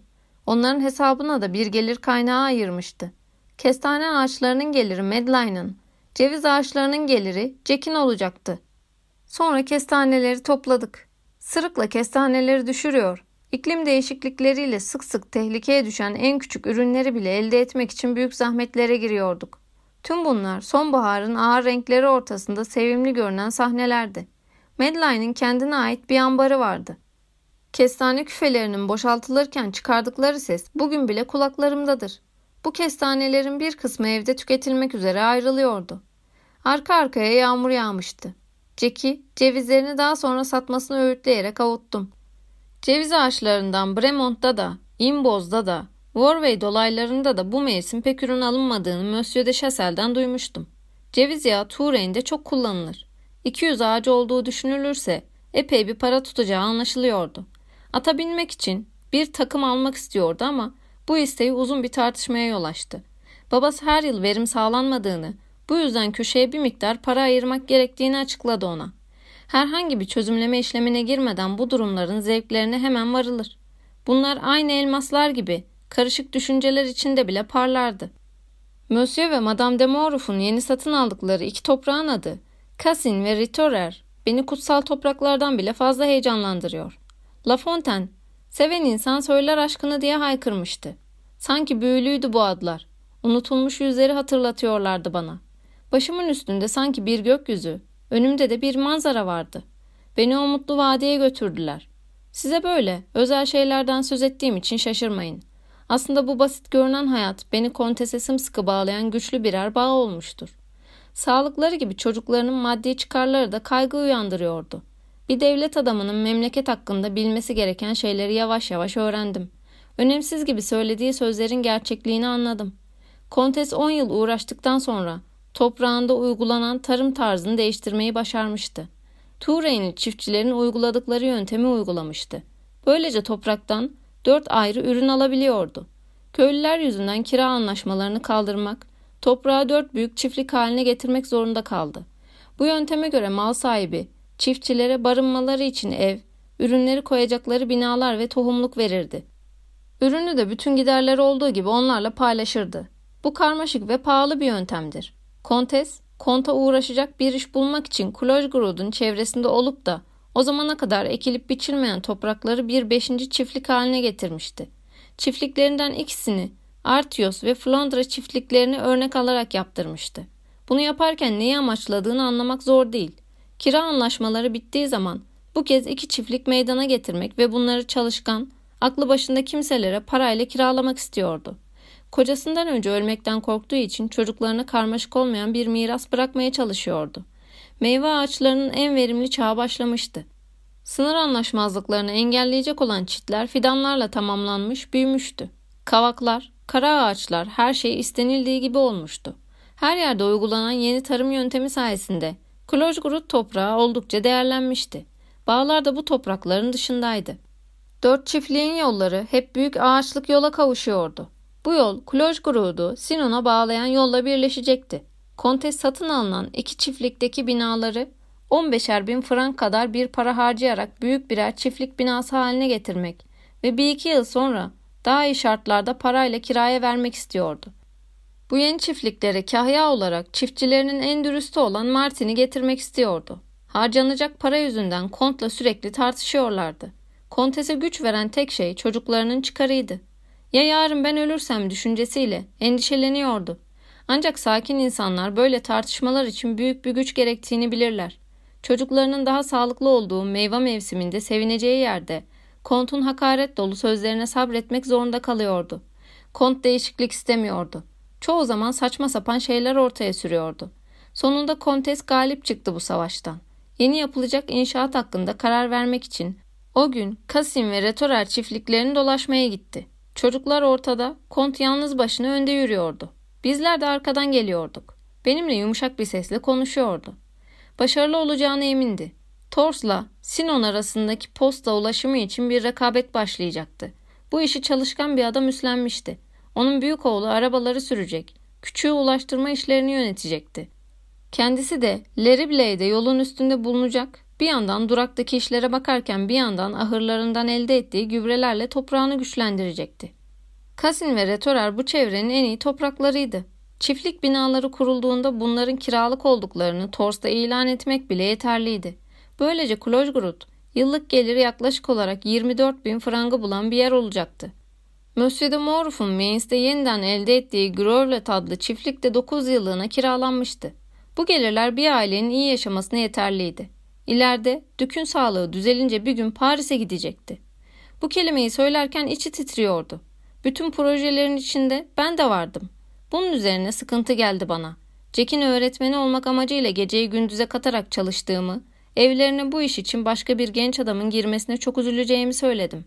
Onların hesabına da bir gelir kaynağı ayırmıştı. Kestane ağaçlarının geliri Madeline'ın, ceviz ağaçlarının geliri Jack'in olacaktı. Sonra kestaneleri topladık. Sırıkla kestaneleri düşürüyor, iklim değişiklikleriyle sık sık tehlikeye düşen en küçük ürünleri bile elde etmek için büyük zahmetlere giriyorduk. Tüm bunlar sonbaharın ağır renkleri ortasında sevimli görünen sahnelerdi. Madeline'in kendine ait bir ambarı vardı. Kestane küfelerinin boşaltılırken çıkardıkları ses bugün bile kulaklarımdadır. Bu kestanelerin bir kısmı evde tüketilmek üzere ayrılıyordu. Arka arkaya yağmur yağmıştı. Jack'i cevizlerini daha sonra satmasını öğütleyerek avuttum. Ceviz ağaçlarından Bremont'ta da, Imboz'da da, Warway dolaylarında da bu mevsim pek ürün alınmadığını Monsieur de Chassel'den duymuştum. Ceviz yağı Touraine'de çok kullanılır. iki yüz ağacı olduğu düşünülürse epey bir para tutacağı anlaşılıyordu. Ata binmek için bir takım almak istiyordu ama bu isteği uzun bir tartışmaya yol açtı. Babası her yıl verim sağlanmadığını, bu yüzden köşeye bir miktar para ayırmak gerektiğini açıkladı ona. Herhangi bir çözümleme işlemine girmeden bu durumların zevklerine hemen varılır. Bunlar aynı elmaslar gibi karışık düşünceler içinde bile parlardı. Monsieur ve Madame de Morref'un yeni satın aldıkları iki toprağın adı, Cassin ve Ritorer, beni kutsal topraklardan bile fazla heyecanlandırıyor. La Fontaine, seven insan söyler aşkını diye haykırmıştı. Sanki büyülüydü bu adlar. Unutulmuş yüzleri hatırlatıyorlardı bana. Başımın üstünde sanki bir gökyüzü, önümde de bir manzara vardı. Beni o mutlu vadeye götürdüler. Size böyle özel şeylerden söz ettiğim için şaşırmayın. Aslında bu basit görünen hayat beni kontese sımsıkı bağlayan güçlü birer bağ olmuştur. Sağlıkları gibi çocuklarının maddi çıkarları da kaygı uyandırıyordu. Bir devlet adamının memleket hakkında bilmesi gereken şeyleri yavaş yavaş öğrendim. Önemsiz gibi söylediği sözlerin gerçekliğini anladım. Kontes on yıl uğraştıktan sonra toprağında uygulanan tarım tarzını değiştirmeyi başarmıştı. Touraine'li çiftçilerin uyguladıkları yöntemi uygulamıştı. Böylece topraktan dört ayrı ürün alabiliyordu. Köylüler yüzünden kira anlaşmalarını kaldırmak, toprağı dört büyük çiftlik haline getirmek zorunda kaldı. Bu yönteme göre mal sahibi, çiftçilere barınmaları için ev, ürünleri koyacakları binalar ve tohumluk verirdi. Ürünü de bütün giderleri olduğu gibi onlarla paylaşırdı. Bu karmaşık ve pahalı bir yöntemdir. Kontes, konta uğraşacak bir iş bulmak için Clochegourd'un çevresinde olup da o zamana kadar ekilip biçilmeyen toprakları bir beşinci çiftlik haline getirmişti. Çiftliklerinden ikisini Artios ve Flandre çiftliklerini örnek alarak yaptırmıştı. Bunu yaparken neyi amaçladığını anlamak zor değil. Kira anlaşmaları bittiği zaman bu kez iki çiftlik meydana getirmek ve bunları çalışkan, aklı başında kimselere parayla kiralamak istiyordu. Kocasından önce ölmekten korktuğu için çocuklarına karmaşık olmayan bir miras bırakmaya çalışıyordu. Meyve ağaçlarının en verimli çağı başlamıştı. Sınır anlaşmazlıklarını engelleyecek olan çitler fidanlarla tamamlanmış, büyümüştü. Kavaklar, kara ağaçlar, her şey istenildiği gibi olmuştu. Her yerde uygulanan yeni tarım yöntemi sayesinde Clochegourd toprağı oldukça değerlenmişti. Bağlar da bu toprakların dışındaydı. Dört çiftliğin yolları hep büyük ağaçlık yola kavuşuyordu. Bu yol Clochegourd'u Sinon'a bağlayan yolla birleşecekti. Kontes satın alınan iki çiftlikteki binaları on beşer bin frank kadar bir para harcayarak büyük birer çiftlik binası haline getirmek ve bir iki yıl sonra daha iyi şartlarda parayla kiraya vermek istiyordu. Bu yeni çiftliklere kahya olarak çiftçilerinin en dürüstü olan Martin'i getirmek istiyordu. Harcanacak para yüzünden kontla sürekli tartışıyorlardı. Kontese güç veren tek şey çocuklarının çıkarıydı. Ya yarın ben ölürsem düşüncesiyle endişeleniyordu. Ancak sakin insanlar böyle tartışmalar için büyük bir güç gerektiğini bilirler. Çocuklarının daha sağlıklı olduğu meyve mevsiminde sevineceği yerde Kont'un hakaret dolu sözlerine sabretmek zorunda kalıyordu. Kont değişiklik istemiyordu. Çoğu zaman saçma sapan şeyler ortaya sürüyordu. Sonunda Kontes galip çıktı bu savaştan. Yeni yapılacak inşaat hakkında karar vermek için o gün Cassin ve Retorer çiftliklerini dolaşmaya gitti. Çocuklar ortada, Kont yalnız başına önde yürüyordu. Bizler de arkadan geliyorduk. Benimle yumuşak bir sesle konuşuyordu. Başarılı olacağına emindi. Tors'la Sinon arasındaki posta ulaşımı için bir rekabet başlayacaktı. Bu işi çalışkan bir adam üstlenmişti. Onun büyük oğlu arabaları sürecek, küçüğü ulaştırma işlerini yönetecekti. Kendisi de Leriblay'de yolun üstünde bulunacak, bir yandan duraktaki işlere bakarken bir yandan ahırlarından elde ettiği gübrelerle toprağını güçlendirecekti. Kasin ve Retorer bu çevrenin en iyi topraklarıydı. Çiftlik binaları kurulduğunda bunların kiralık olduklarını Tors'ta ilan etmek bile yeterliydi. Böylece Klojgrud yıllık geliri yaklaşık olarak yirmi dört bin frangı bulan bir yer olacaktı. Monsieur de Moruf'un Mainz'de yeniden elde ettiği Gröwlet adlı çiftlik de dokuz yıllığına kiralanmıştı. Bu gelirler bir ailenin iyi yaşamasına yeterliydi. İleride Dük'ün sağlığı düzelince bir gün Paris'e gidecekti. Bu kelimeyi söylerken içi titriyordu. Bütün projelerin içinde ben de vardım. Bunun üzerine sıkıntı geldi bana. Jack'in öğretmeni olmak amacıyla geceyi gündüze katarak çalıştığımı, evlerine bu iş için başka bir genç adamın girmesine çok üzüleceğimi söyledim.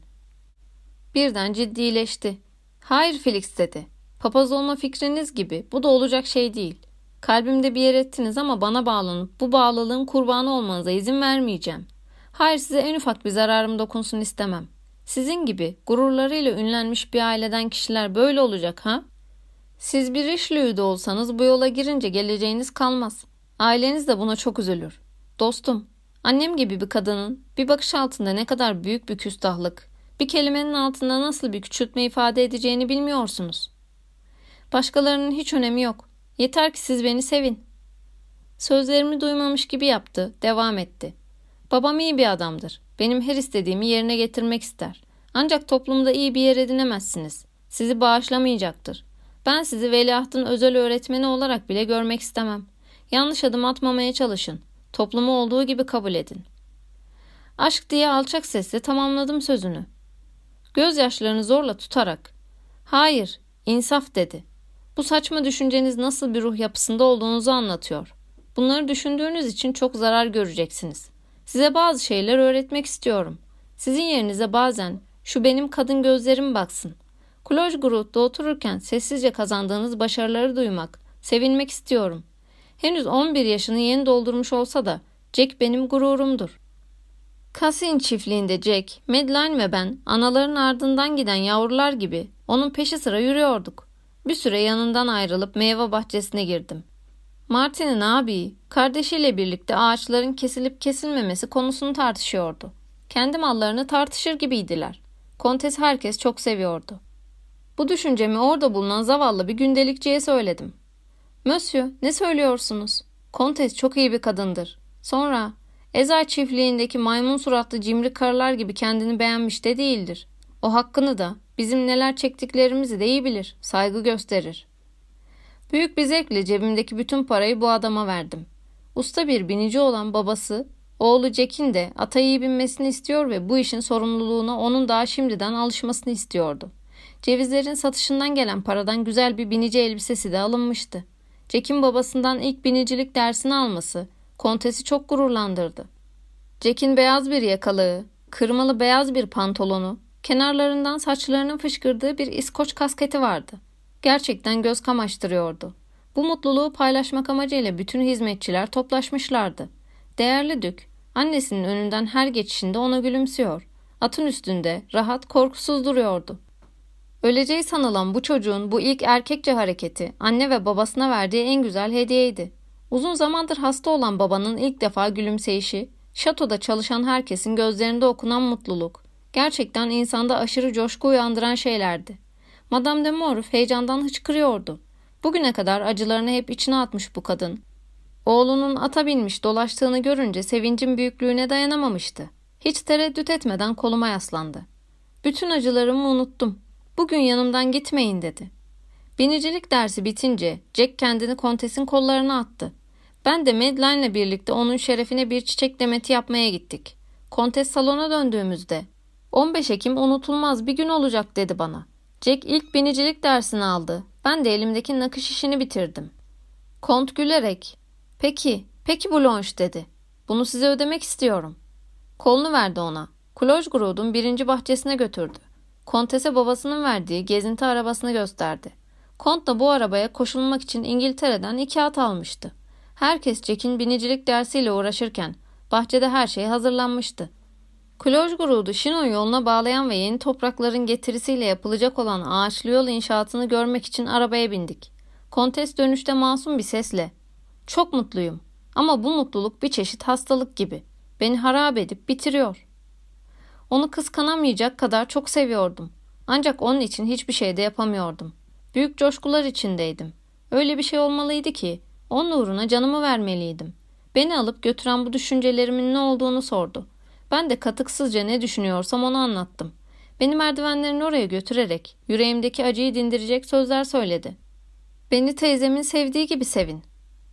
Birden ciddileşti. Hayır Felix dedi. Papaz olma fikriniz gibi bu da olacak şey değil. Kalbimde bir yer ettiniz ama bana bağlanıp bu bağlılığın kurbanı olmanıza izin vermeyeceğim. Hayır size en ufak bir zararım dokunsun istemem. Sizin gibi gururlarıyla ünlenmiş bir aileden kişiler böyle olacak ha? Siz bir Richelieu'de olsanız bu yola girince geleceğiniz kalmaz. Aileniz de buna çok üzülür. Dostum, annem gibi bir kadının bir bakış altında ne kadar büyük bir küstahlık, bir kelimenin altında nasıl bir küçültme ifade edeceğini bilmiyorsunuz. Başkalarının hiç önemi yok. Yeter ki siz beni sevin. Sözlerimi duymamış gibi yaptı, devam etti. Babam iyi bir adamdır. Benim her istediğimi yerine getirmek ister. Ancak toplumda iyi bir yer edinemezsiniz. Sizi bağışlamayacaktır. Ben sizi veliahtın özel öğretmeni olarak bile görmek istemem. Yanlış adım atmamaya çalışın. Toplumu olduğu gibi kabul edin. Aşk diye alçak sesle tamamladım sözünü. Gözyaşlarını zorla tutarak. Hayır, insaf dedi. Bu saçma düşünceniz nasıl bir ruh yapısında olduğunuzu anlatıyor. Bunları düşündüğünüz için çok zarar göreceksiniz. Size bazı şeyler öğretmek istiyorum. Sizin yerinize bazen şu benim kadın gözlerim baksın. Klojgrud'da otururken sessizce kazandığınız başarıları duymak, sevinmek istiyorum. Henüz on bir yaşını yeni doldurmuş olsa da Jack benim gururumdur. Cassin çiftliğinde Jack, Madeline ve ben anaların ardından giden yavrular gibi onun peşi sıra yürüyorduk. Bir süre yanından ayrılıp meyve bahçesine girdim. Martin'in abi, kardeşiyle birlikte ağaçların kesilip kesilmemesi konusunu tartışıyordu. Kendi mallarını tartışır gibiydiler. Kontes herkes çok seviyordu. Bu düşüncemi orada bulunan zavallı bir gündelikçiye söyledim. Monsieur, ne söylüyorsunuz? Kontes çok iyi bir kadındır. Sonra, Ezay çiftliğindeki maymun suratlı cimri karılar gibi kendini beğenmiş de değildir. O hakkını da, bizim neler çektiklerimizi de iyi bilir, saygı gösterir. Büyük bir zevkle cebimdeki bütün parayı bu adama verdim. Usta bir binici olan babası, oğlu Jack'in de ata iyi binmesini istiyor ve bu işin sorumluluğuna onun daha şimdiden alışmasını istiyordu. Cevizlerin satışından gelen paradan güzel bir binici elbisesi de alınmıştı. Jack'in babasından ilk binicilik dersini alması, Kontes'i çok gururlandırdı. Jack'in beyaz bir yakalığı, kırmalı beyaz bir pantolonu, kenarlarından saçlarının fışkırdığı bir İskoç kasketi vardı. Gerçekten göz kamaştırıyordu. Bu mutluluğu paylaşmak amacıyla bütün hizmetçiler toplaşmışlardı. Değerli Dük, annesinin önünden her geçişinde ona gülümsüyor. Atın üstünde, rahat, korkusuz duruyordu. Öleceği sanılan bu çocuğun bu ilk erkekçe hareketi anne ve babasına verdiği en güzel hediyeydi. Uzun zamandır hasta olan babanın ilk defa gülümseyişi, şatoda çalışan herkesin gözlerinde okunan mutluluk, gerçekten insanda aşırı coşku uyandıran şeylerdi. Madame de Moruf heyecandan hıçkırıyordu. Bugüne kadar acılarını hep içine atmış bu kadın. Oğlunun ata binmiş dolaştığını görünce sevincin büyüklüğüne dayanamamıştı. Hiç tereddüt etmeden koluma yaslandı. Bütün acılarımı unuttum. Bugün yanımdan gitmeyin dedi. Binicilik dersi bitince Jack kendini Kontes'in kollarına attı. Ben de Madeline'le birlikte onun şerefine bir çiçek demeti yapmaya gittik. Kontes salona döndüğümüzde on beş Ekim unutulmaz bir gün olacak dedi bana. Jack ilk binicilik dersini aldı. Ben de elimdeki nakış işini bitirdim. Kont gülerek "Peki, peki Blanche" dedi. "Bunu size ödemek istiyorum." Kolunu verdi ona. Klojgrud'un birinci bahçesine götürdü. Kontes'e babasının verdiği gezinti arabasını gösterdi. Kont da bu arabaya koşulmak için İngiltere'den iki at almıştı. Herkes Jack'in binicilik dersiyle uğraşırken bahçede her şey hazırlanmıştı. Klojgrud'u Şinon yoluna bağlayan ve yeni toprakların getirisiyle yapılacak olan ağaçlı yol inşaatını görmek için arabaya bindik. Kontes dönüşte masum bir sesle "Çok mutluyum ama bu mutluluk bir çeşit hastalık gibi. Beni harap edip bitiriyor." Onu kıskanamayacak kadar çok seviyordum. Ancak onun için hiçbir şey de yapamıyordum. Büyük coşkular içindeydim. Öyle bir şey olmalıydı ki onun uğruna canımı vermeliydim. Beni alıp götüren bu düşüncelerimin ne olduğunu sordu. Ben de katıksızca ne düşünüyorsam onu anlattım. Beni merdivenlerin oraya götürerek yüreğimdeki acıyı dindirecek sözler söyledi. Beni teyzemin sevdiği gibi sevin.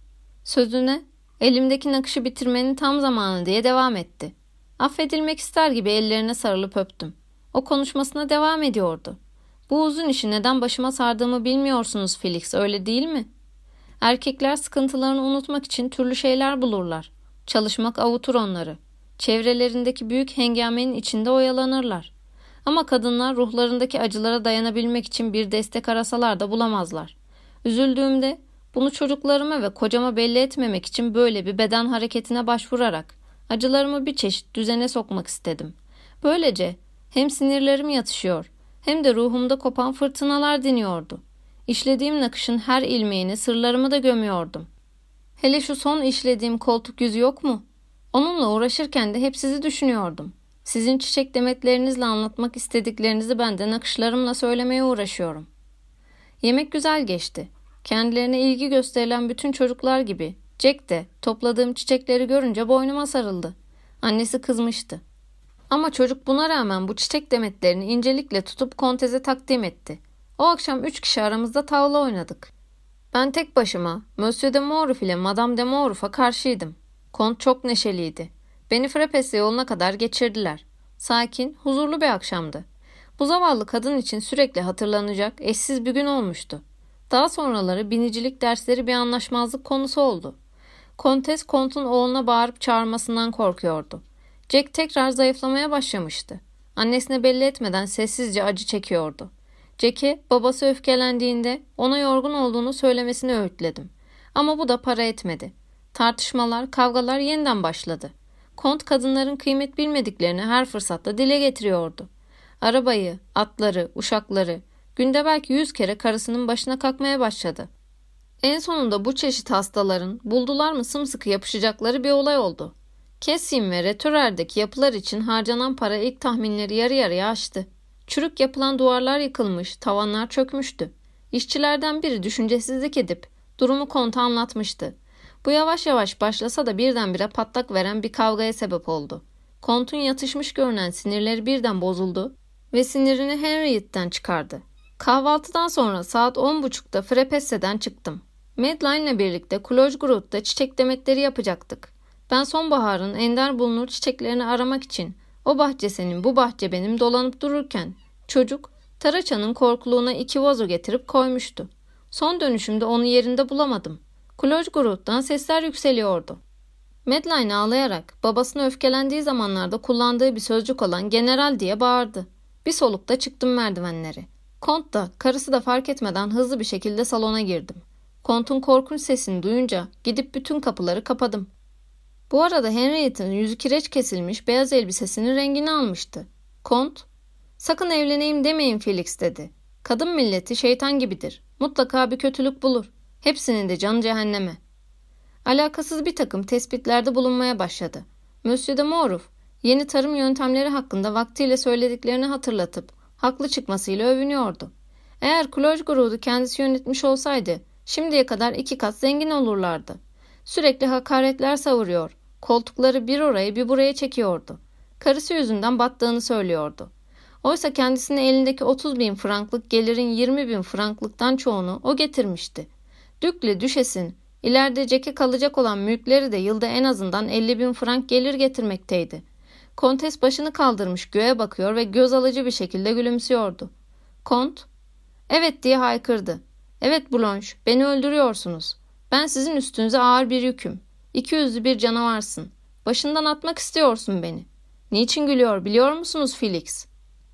Sözüne elimdeki nakışı bitirmenin tam zamanı diye devam etti. Affedilmek ister gibi ellerine sarılıp öptüm. O konuşmasına devam ediyordu. Bu uzun işi neden başıma sardığımı bilmiyorsunuz Felix, öyle değil mi? Erkekler sıkıntılarını unutmak için türlü şeyler bulurlar. Çalışmak avutur onları. Çevrelerindeki büyük hengamenin içinde oyalanırlar. Ama kadınlar ruhlarındaki acılara dayanabilmek için bir destek arasalar da bulamazlar. Üzüldüğümde bunu çocuklarıma ve kocama belli etmemek için böyle bir beden hareketine başvurarak acılarımı bir çeşit düzene sokmak istedim. Böylece hem sinirlerim yatışıyor hem de ruhumda kopan fırtınalar diniyordu. İşlediğim nakışın her ilmeğini, sırlarımı da gömüyordum. Hele şu son işlediğim koltuk yüzü yok mu? Onunla uğraşırken de hep sizi düşünüyordum. Sizin çiçek demetlerinizle anlatmak istediklerinizi ben de nakışlarımla söylemeye uğraşıyorum. Yemek güzel geçti. Kendilerine ilgi gösterilen bütün çocuklar gibi Jack de topladığım çiçekleri görünce boynuma sarıldı. Annesi kızmıştı. Ama çocuk buna rağmen bu çiçek demetlerini incelikle tutup konteze takdim etti. O akşam üç kişi aramızda tavla oynadık. Ben tek başıma Monsieur de Moruf ile Madame de Moruf'a karşıydım. Kont çok neşeliydi. Beni Frapes'e yoluna kadar geçirdiler. Sakin, huzurlu bir akşamdı. Bu zavallı kadın için sürekli hatırlanacak eşsiz bir gün olmuştu. Daha sonraları binicilik dersleri bir anlaşmazlık konusu oldu. Kontes Kont'un oğluna bağırıp çağırmasından korkuyordu. Jack tekrar zayıflamaya başlamıştı. Annesine belli etmeden sessizce acı çekiyordu. Jack'e babası öfkelendiğinde ona yorgun olduğunu söylemesini öğütledim. Ama bu da para etmedi. Tartışmalar, kavgalar yeniden başladı. Kont kadınların kıymet bilmediklerini her fırsatta dile getiriyordu. Arabayı, atları, uşakları, günde belki yüz kere karısının başına kalkmaya başladı. En sonunda bu çeşit hastaların buldular mı sımsıkı yapışacakları bir olay oldu. Kessim ve Retörer'deki yapılar için harcanan para ilk tahminleri yarı yarıya aştı. Çürük yapılan duvarlar yıkılmış, tavanlar çökmüştü. İşçilerden biri düşüncesizlik edip durumu Kont'a anlatmıştı. Bu yavaş yavaş başlasa da birdenbire patlak veren bir kavgaya sebep oldu. Kont'un yatışmış görünen sinirleri birden bozuldu ve sinirini Henriette'den çıkardı. Kahvaltıdan sonra saat on buçukta Frapesse'den çıktım. Madeline'le birlikte Clochegroot'ta çiçek demetleri yapacaktık. Ben sonbaharın ender bulunur çiçeklerini aramak için o bahçe senin bu bahçe benim dolanıp dururken çocuk Taraça'nın korkuluğuna iki vazo getirip koymuştu. Son dönüşümde onu yerinde bulamadım. Clochegroot'tan sesler yükseliyordu. Madeline ağlayarak babasına öfkelendiği zamanlarda kullandığı bir sözcük olan general diye bağırdı. Bir solukta çıktım merdivenleri. Kont da karısı da fark etmeden hızlı bir şekilde salona girdim. Kont'un korkunç sesini duyunca gidip bütün kapıları kapadım. Bu arada Henriette'in yüzü kireç kesilmiş beyaz elbisesinin rengini almıştı. Kont, "Sakın evleneyim demeyin Felix," dedi. "Kadın milleti şeytan gibidir. Mutlaka bir kötülük bulur. Hepsinin de canı cehenneme." Alakasız bir takım tespitlerde bulunmaya başladı. Monsieur de Moruf, yeni tarım yöntemleri hakkında vaktiyle söylediklerini hatırlatıp haklı çıkmasıyla övünüyordu. Eğer Clochegroot'u kendisi yönetmiş olsaydı şimdiye kadar iki kat zengin olurlardı. Sürekli hakaretler savuruyor, koltukları bir oraya bir buraya çekiyordu. Karısı yüzünden battığını söylüyordu. Oysa kendisine elindeki otuz bin franklık gelirin yirmi bin franklıktan çoğunu o getirmişti. Dükle düşesin, ileride Jack'e kalacak olan mülkleri de yılda en azından elli bin frank gelir getirmekteydi. Kontes başını kaldırmış göğe bakıyor ve göz alıcı bir şekilde gülümsüyordu. Kont, "Evet," diye haykırdı. "Evet Blanche, beni öldürüyorsunuz. Ben sizin üstünüze ağır bir yüküm. İki yüzlü bir canavarsın. Başından atmak istiyorsun beni. Niçin gülüyor biliyor musunuz Felix?"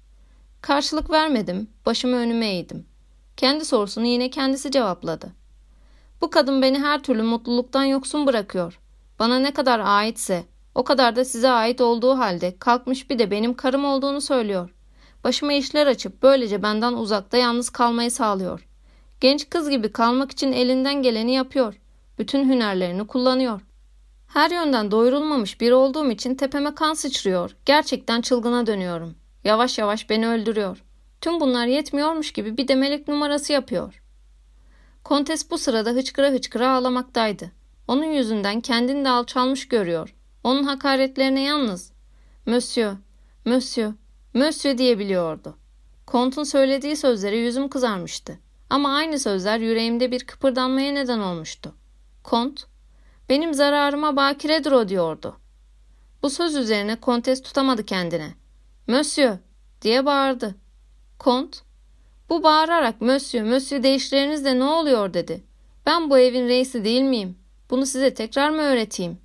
Karşılık vermedim, başımı önüme eğdim. Kendi sorusunu yine kendisi cevapladı. "Bu kadın beni her türlü mutluluktan yoksun bırakıyor. Bana ne kadar aitse, o kadar da size ait olduğu halde kalkmış bir de benim karım olduğunu söylüyor. Başıma işler açıp böylece benden uzakta yalnız kalmayı sağlıyor. Genç kız gibi kalmak için elinden geleni yapıyor. Bütün hünerlerini kullanıyor. Her yönden doyurulmamış biri olduğum için tepeme kan sıçrıyor. Gerçekten çılgına dönüyorum. Yavaş yavaş beni öldürüyor. Tüm bunlar yetmiyormuş gibi bir de melek numarası yapıyor. Kontes bu sırada hıçkıra hıçkıra ağlamaktaydı. Onun yüzünden kendini de alçalmış görüyor. Onun hakaretlerine yalnız "Monsieur, Monsieur, Monsieur" diyebiliyordu. Kont'un söylediği sözlere yüzüm kızarmıştı. Ama aynı sözler yüreğimde bir kıpırdanmaya neden olmuştu. Kont, "Benim zararıma bakiredir o" diyordu. Bu söz üzerine kontes tutamadı kendine. "Monsieur" diye bağırdı. Kont, "Bu bağırarak Monsieur, Monsieur deyişlerinizle ne oluyor?" dedi. "Ben bu evin reisi değil miyim? Bunu size tekrar mı öğreteyim?"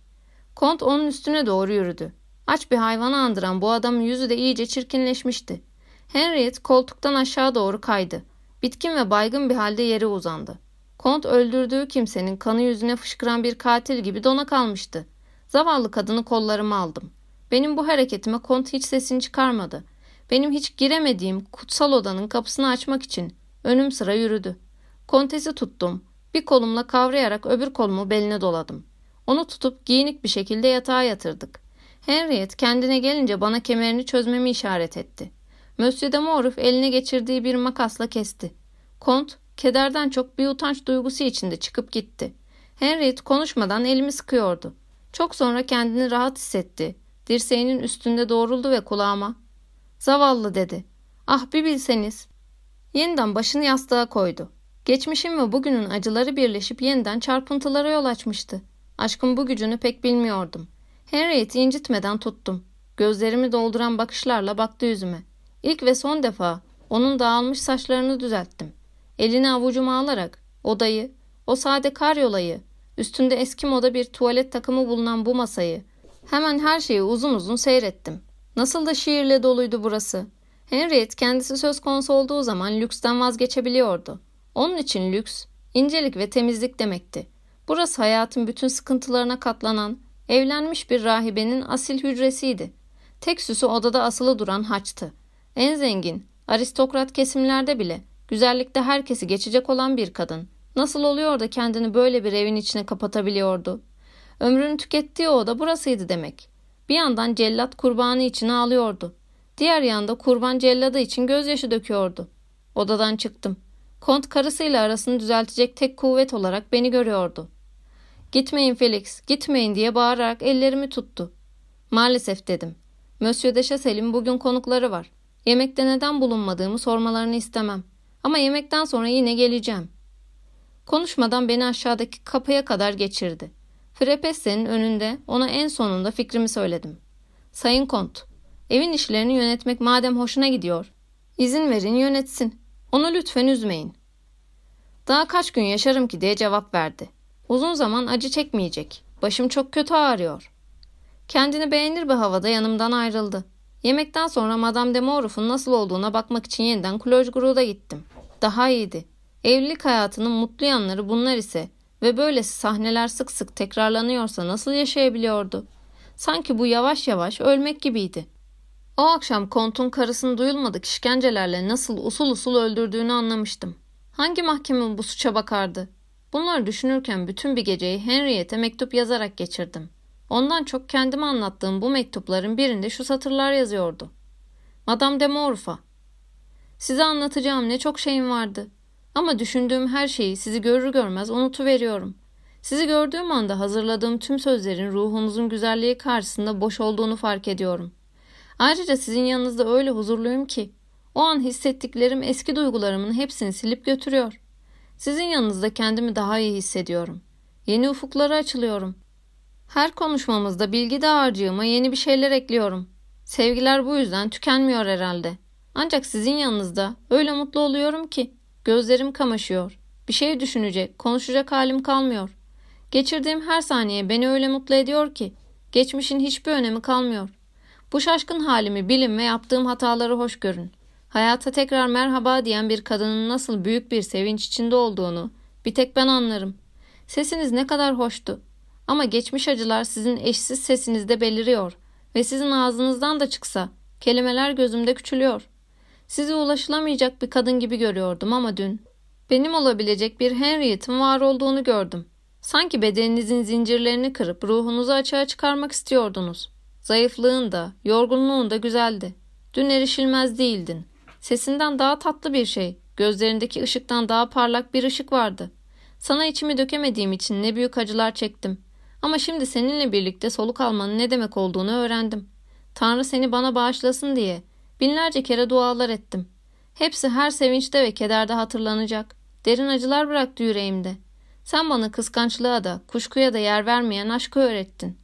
Kont onun üstüne doğru yürüdü. Aç bir hayvanı andıran bu adamın yüzü de iyice çirkinleşmişti. Henriette koltuktan aşağı doğru kaydı. Bitkin ve baygın bir halde yere uzandı. Kont öldürdüğü kimsenin kanı yüzüne fışkıran bir katil gibi dona kalmıştı. Zavallı kadını kollarıma aldım. Benim bu hareketime Kont hiç sesini çıkarmadı. Benim hiç giremediğim kutsal odanın kapısını açmak için önüm sıra yürüdü. Kontesi tuttum. Bir kolumla kavrayarak öbür kolumu beline doladım. Onu tutup giyinik bir şekilde yatağa yatırdık. Henriette kendine gelince bana kemerini çözmemi işaret etti. Monsieur de Morruf eline geçirdiği bir makasla kesti. Kont, kederden çok bir utanç duygusu içinde çıkıp gitti. Henriette konuşmadan elimi sıkıyordu. Çok sonra kendini rahat hissetti. Dirseğinin üstünde doğruldu ve kulağıma "Zavallı" dedi. "Ah bir bilseniz." Yeniden başını yastığa koydu. Geçmişim ve bugünün acıları birleşip yeniden çarpıntılara yol açmıştı. Aşkın bu gücünü pek bilmiyordum. Henriette'i incitmeden tuttum. Gözlerimi dolduran bakışlarla baktı yüzüme. İlk ve son defa onun dağılmış saçlarını düzelttim. Elini avucuma alarak odayı, o sade karyolayı, üstünde eski moda bir tuvalet takımı bulunan bu masayı, hemen her şeyi uzun uzun seyrettim. Nasıl da şiirle doluydu burası. Henriette kendisi söz konusu olduğu zaman lüksten vazgeçebiliyordu. Onun için lüks, incelik ve temizlik demekti. Burası hayatın bütün sıkıntılarına katlanan, evlenmiş bir rahibenin asil hücresiydi. Tek süsü odada asılı duran haçtı. En zengin, aristokrat kesimlerde bile güzellikte herkesi geçecek olan bir kadın nasıl oluyor da kendini böyle bir evin içine kapatabiliyordu? Ömrünü tükettiği oda burasıydı demek. Bir yandan cellat kurbanı için ağlıyordu. Diğer yanda kurban celladı için gözyaşı döküyordu. Odadan çıktım. Kont karısıyla arasını düzeltecek tek kuvvet olarak beni görüyordu. "Gitmeyin Felix, gitmeyin" diye bağırarak ellerimi tuttu. "Maalesef" dedim. "Monsieur de Chassel'in bugün konukları var. Yemekte neden bulunmadığımı sormalarını istemem. Ama yemekten sonra yine geleceğim." Konuşmadan beni aşağıdaki kapıya kadar geçirdi. Frepesse'nin önünde ona en sonunda fikrimi söyledim. "Sayın Kont, evin işlerini yönetmek madem hoşuna gidiyor, izin verin yönetsin. Onu lütfen üzmeyin." "Daha kaç gün yaşarım ki?" diye cevap verdi. "Uzun zaman acı çekmeyecek. Başım çok kötü ağrıyor." Kendini beğenir bir havada yanımdan ayrıldı. Yemekten sonra Madame de Morruf'un nasıl olduğuna bakmak için yeniden Clochegour'da gittim. Daha iyiydi. Evlilik hayatının mutlu yanları bunlar ise ve böylesi sahneler sık sık tekrarlanıyorsa nasıl yaşayabiliyordu? Sanki bu yavaş yavaş ölmek gibiydi. O akşam Kont'un karısını duyulmadık işkencelerle nasıl usul usul öldürdüğünü anlamıştım. Hangi mahkeme bu suça bakardı? Bunları düşünürken bütün bir geceyi Henriette'e mektup yazarak geçirdim. Ondan çok kendime anlattığım bu mektupların birinde şu satırlar yazıyordu. Madame de Morruf'a: "Size anlatacağım ne çok şeyim vardı. Ama düşündüğüm her şeyi sizi görür görmez unutuveriyorum. Sizi gördüğüm anda hazırladığım tüm sözlerin ruhunuzun güzelliği karşısında boş olduğunu fark ediyorum. Ayrıca sizin yanınızda öyle huzurluyum ki o an hissettiklerim eski duygularımın hepsini silip götürüyor. Sizin yanınızda kendimi daha iyi hissediyorum. Yeni ufuklara açılıyorum. Her konuşmamızda bilgi dağarcığıma yeni bir şeyler ekliyorum. Sevgiler bu yüzden tükenmiyor herhalde. Ancak sizin yanınızda öyle mutlu oluyorum ki gözlerim kamaşıyor. Bir şey düşünecek, konuşacak halim kalmıyor. Geçirdiğim her saniye beni öyle mutlu ediyor ki geçmişin hiçbir önemi kalmıyor. Bu şaşkın halimi bilin ve yaptığım hataları hoş görün. Hayata tekrar merhaba diyen bir kadının nasıl büyük bir sevinç içinde olduğunu bir tek ben anlarım. Sesiniz ne kadar hoştu. Ama geçmiş acılar sizin eşsiz sesinizde beliriyor ve sizin ağzınızdan da çıksa kelimeler gözümde küçülüyor. Sizi ulaşılamayacak bir kadın gibi görüyordum ama dün benim olabilecek bir Henriette'in var olduğunu gördüm. Sanki bedeninizin zincirlerini kırıp ruhunuzu açığa çıkarmak istiyordunuz. Zayıflığın da, yorgunluğun da güzeldi. Dün erişilmez değildin. Sesinden daha tatlı bir şey, gözlerindeki ışıktan daha parlak bir ışık vardı. Sana içimi dökemediğim için ne büyük acılar çektim. Ama şimdi seninle birlikte soluk almanın ne demek olduğunu öğrendim. Tanrı seni bana bağışlasın diye binlerce kere dualar ettim. Hepsi her sevinçte ve kederde hatırlanacak. Derin acılar bıraktı yüreğimde. Sen bana kıskançlığa da, kuşkuya da yer vermeyen aşkı öğrettin.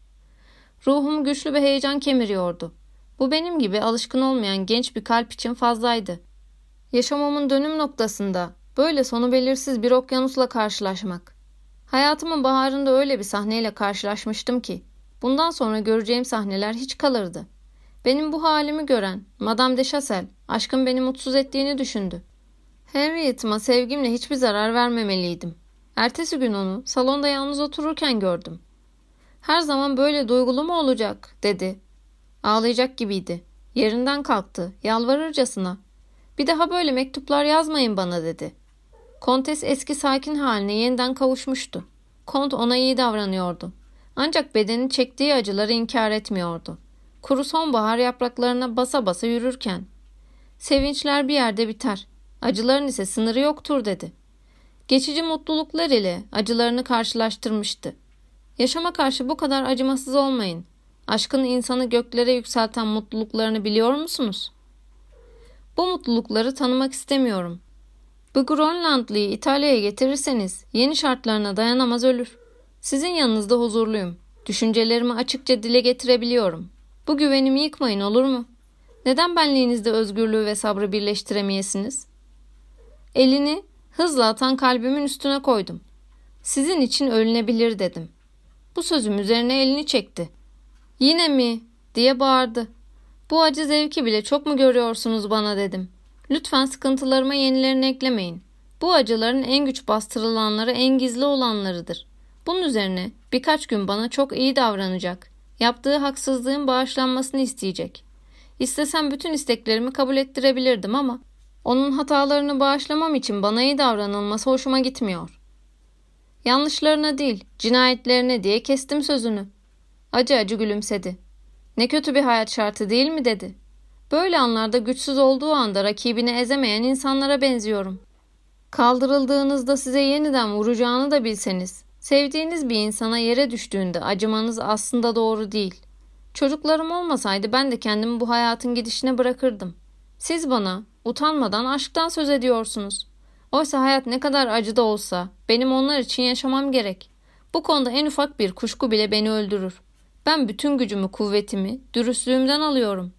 Ruhumu güçlü bir heyecan kemiriyordu. Bu benim gibi alışkın olmayan genç bir kalp için fazlaydı. Yaşamamın dönüm noktasında böyle sonu belirsiz bir okyanusla karşılaşmak. Hayatımın baharında öyle bir sahneyle karşılaşmıştım ki bundan sonra göreceğim sahneler hiç kalırdı. Benim bu halimi gören Madame de Chassel aşkın beni mutsuz ettiğini düşündü. Henriette'ıma sevgimle hiçbir zarar vermemeliydim. Ertesi gün onu salonda yalnız otururken gördüm. Her zaman böyle duygulu mu olacak dedi. Ağlayacak gibiydi. Yerinden kalktı yalvarırcasına. Bir daha böyle mektuplar yazmayın bana dedi. Kontes eski sakin haline yeniden kavuşmuştu. Kont ona iyi davranıyordu. Ancak bedeni çektiği acıları inkar etmiyordu. Kuru sonbahar yapraklarına basa basa yürürken. Sevinçler bir yerde biter. Acıların ise sınırı yoktur dedi. Geçici mutluluklar ile acılarını karşılaştırmıştı. Yaşama karşı bu kadar acımasız olmayın. Aşkın insanı göklere yükselten mutluluklarını biliyor musunuz? Bu mutlulukları tanımak istemiyorum. Bu Grönlandlıyı İtalya'ya getirirseniz yeni şartlarına dayanamaz ölür. Sizin yanınızda huzurluyum. Düşüncelerimi açıkça dile getirebiliyorum. Bu güvenimi yıkmayın olur mu? Neden benliğinizde özgürlüğü ve sabrı birleştiremeyesiniz? Elini hızla atan kalbimin üstüne koydum. Sizin için ölünebilir dedim. Bu sözüm üzerine elini çekti. Yine mi? Diye bağırdı. Bu acı zevki bile çok mu görüyorsunuz bana dedim. Lütfen sıkıntılarıma yenilerini eklemeyin. Bu acıların en güç bastırılanları en gizli olanlarıdır. Bunun üzerine birkaç gün bana çok iyi davranacak. Yaptığı haksızlığın bağışlanmasını isteyecek. İstesem bütün isteklerimi kabul ettirebilirdim ama onun hatalarını bağışlamam için bana iyi davranılması hoşuma gitmiyor. Yanlışlarına değil, cinayetlerine diye kestim sözünü. Acı acı gülümsedi. Ne kötü bir hayat şartı değil mi dedi. Böyle anlarda güçsüz olduğu anda rakibini ezemeyen insanlara benziyorum. Kaldırıldığınızda size yeniden vuracağını da bilseniz, sevdiğiniz bir insana yere düştüğünde acımanız aslında doğru değil. Çocuklarım olmasaydı ben de kendimi bu hayatın gidişine bırakırdım. Siz bana utanmadan aşktan söz ediyorsunuz. Oysa hayat ne kadar acı da olsa benim onlar için yaşamam gerek. Bu konuda en ufak bir kuşku bile beni öldürür. Ben bütün gücümü, kuvvetimi, dürüstlüğümden alıyorum.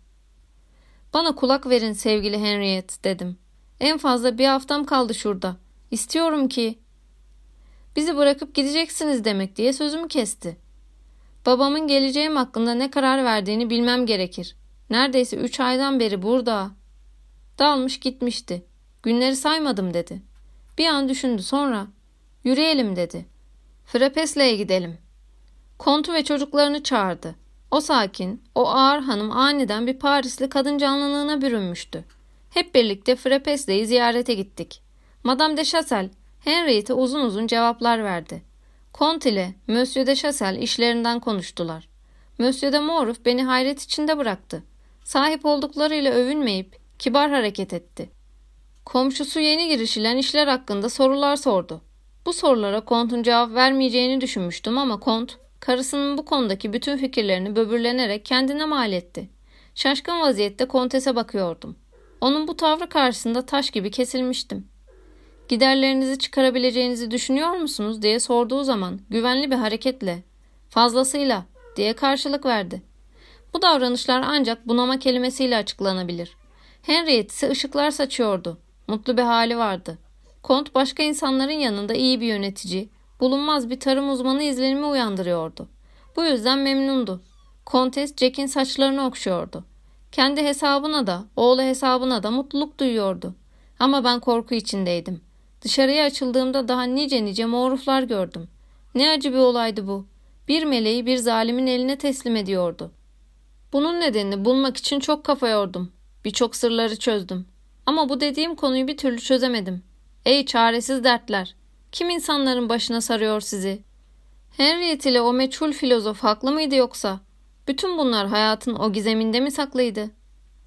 Bana kulak verin sevgili Henriette dedim. En fazla bir haftam kaldı şurada. İstiyorum ki... Bizi bırakıp gideceksiniz demek diye sözümü kesti. Babamın geleceğim hakkında ne karar verdiğini bilmem gerekir. Neredeyse üç aydan beri burada. Dalmış gitmişti. Günleri saymadım dedi. Bir an düşündü sonra. Yürüyelim dedi. Frapesle'ye gidelim. Kontu ve çocuklarını çağırdı. O sakin, o ağır hanım aniden bir Parisli kadın canlılığına bürünmüştü. Hep birlikte Frapesle'yi ziyarete gittik. Madame de Chassel, Henriette uzun uzun cevaplar verdi. Kont ile Monsieur de Chassel işlerinden konuştular. Monsieur de Moruf beni hayret içinde bıraktı. Sahip olduklarıyla övünmeyip kibar hareket etti. Komşusu yeni girişilen işler hakkında sorular sordu. Bu sorulara Kont'un cevap vermeyeceğini düşünmüştüm ama Kont, karısının bu konudaki bütün fikirlerini böbürlenerek kendine mal etti. Şaşkın vaziyette Kontes'e bakıyordum. Onun bu tavrı karşısında taş gibi kesilmiştim. Giderlerinizi çıkarabileceğinizi düşünüyor musunuz diye sorduğu zaman güvenli bir hareketle fazlasıyla diye karşılık verdi. Bu davranışlar ancak bunama kelimesiyle açıklanabilir. Henriette ise ışıklar saçıyordu. Mutlu bir hali vardı. Kont başka insanların yanında iyi bir yönetici, bulunmaz bir tarım uzmanı izlenimi uyandırıyordu. Bu yüzden memnundu. Kontes Jack'in saçlarını okşuyordu. Kendi hesabına da, oğlu hesabına da mutluluk duyuyordu. Ama ben korku içindeydim. Dışarıya açıldığımda daha nice nice moruflar gördüm. Ne acı bir olaydı bu. Bir meleği bir zalimin eline teslim ediyordu. Bunun nedenini bulmak için çok kafa yordum. Birçok sırları çözdüm. Ama bu dediğim konuyu bir türlü çözemedim. Ey çaresiz dertler! Kim insanların başına sarıyor sizi? Henriette ile o meçhul filozof haklı mıydı yoksa? Bütün bunlar hayatın o gizeminde mi saklıydı?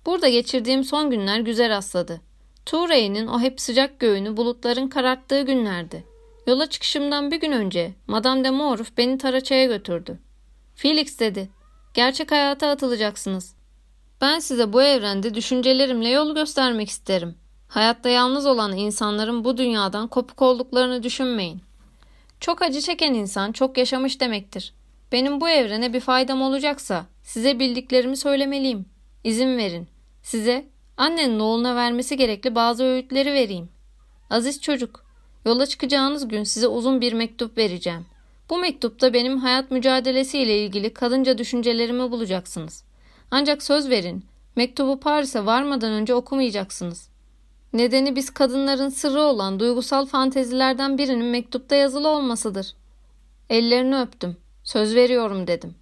Burada geçirdiğim son günler güzel rastladı. Tuğra'nın o hep sıcak göğünü bulutların kararttığı günlerdi. Yola çıkışımdan bir gün önce Madame de Moruf beni Taraça'ya götürdü. Felix dedi, gerçek hayata atılacaksınız. Ben size bu evrende düşüncelerimle yol göstermek isterim. Hayatta yalnız olan insanların bu dünyadan kopuk olduklarını düşünmeyin. Çok acı çeken insan çok yaşamış demektir. Benim bu evrene bir faydam olacaksa size bildiklerimi söylemeliyim. İzin verin. Size annenin oğluna vermesi gerekli bazı öğütleri vereyim. Aziz çocuk, yola çıkacağınız gün size uzun bir mektup vereceğim. Bu mektupta benim hayat mücadelesiyle ilgili kadınca düşüncelerimi bulacaksınız. Ancak söz verin, mektubu Paris'e varmadan önce okumayacaksınız. Nedeni biz kadınların sırrı olan duygusal fantezilerden birinin mektupta yazılı olmasıdır. Ellerini öptüm. Söz veriyorum dedim.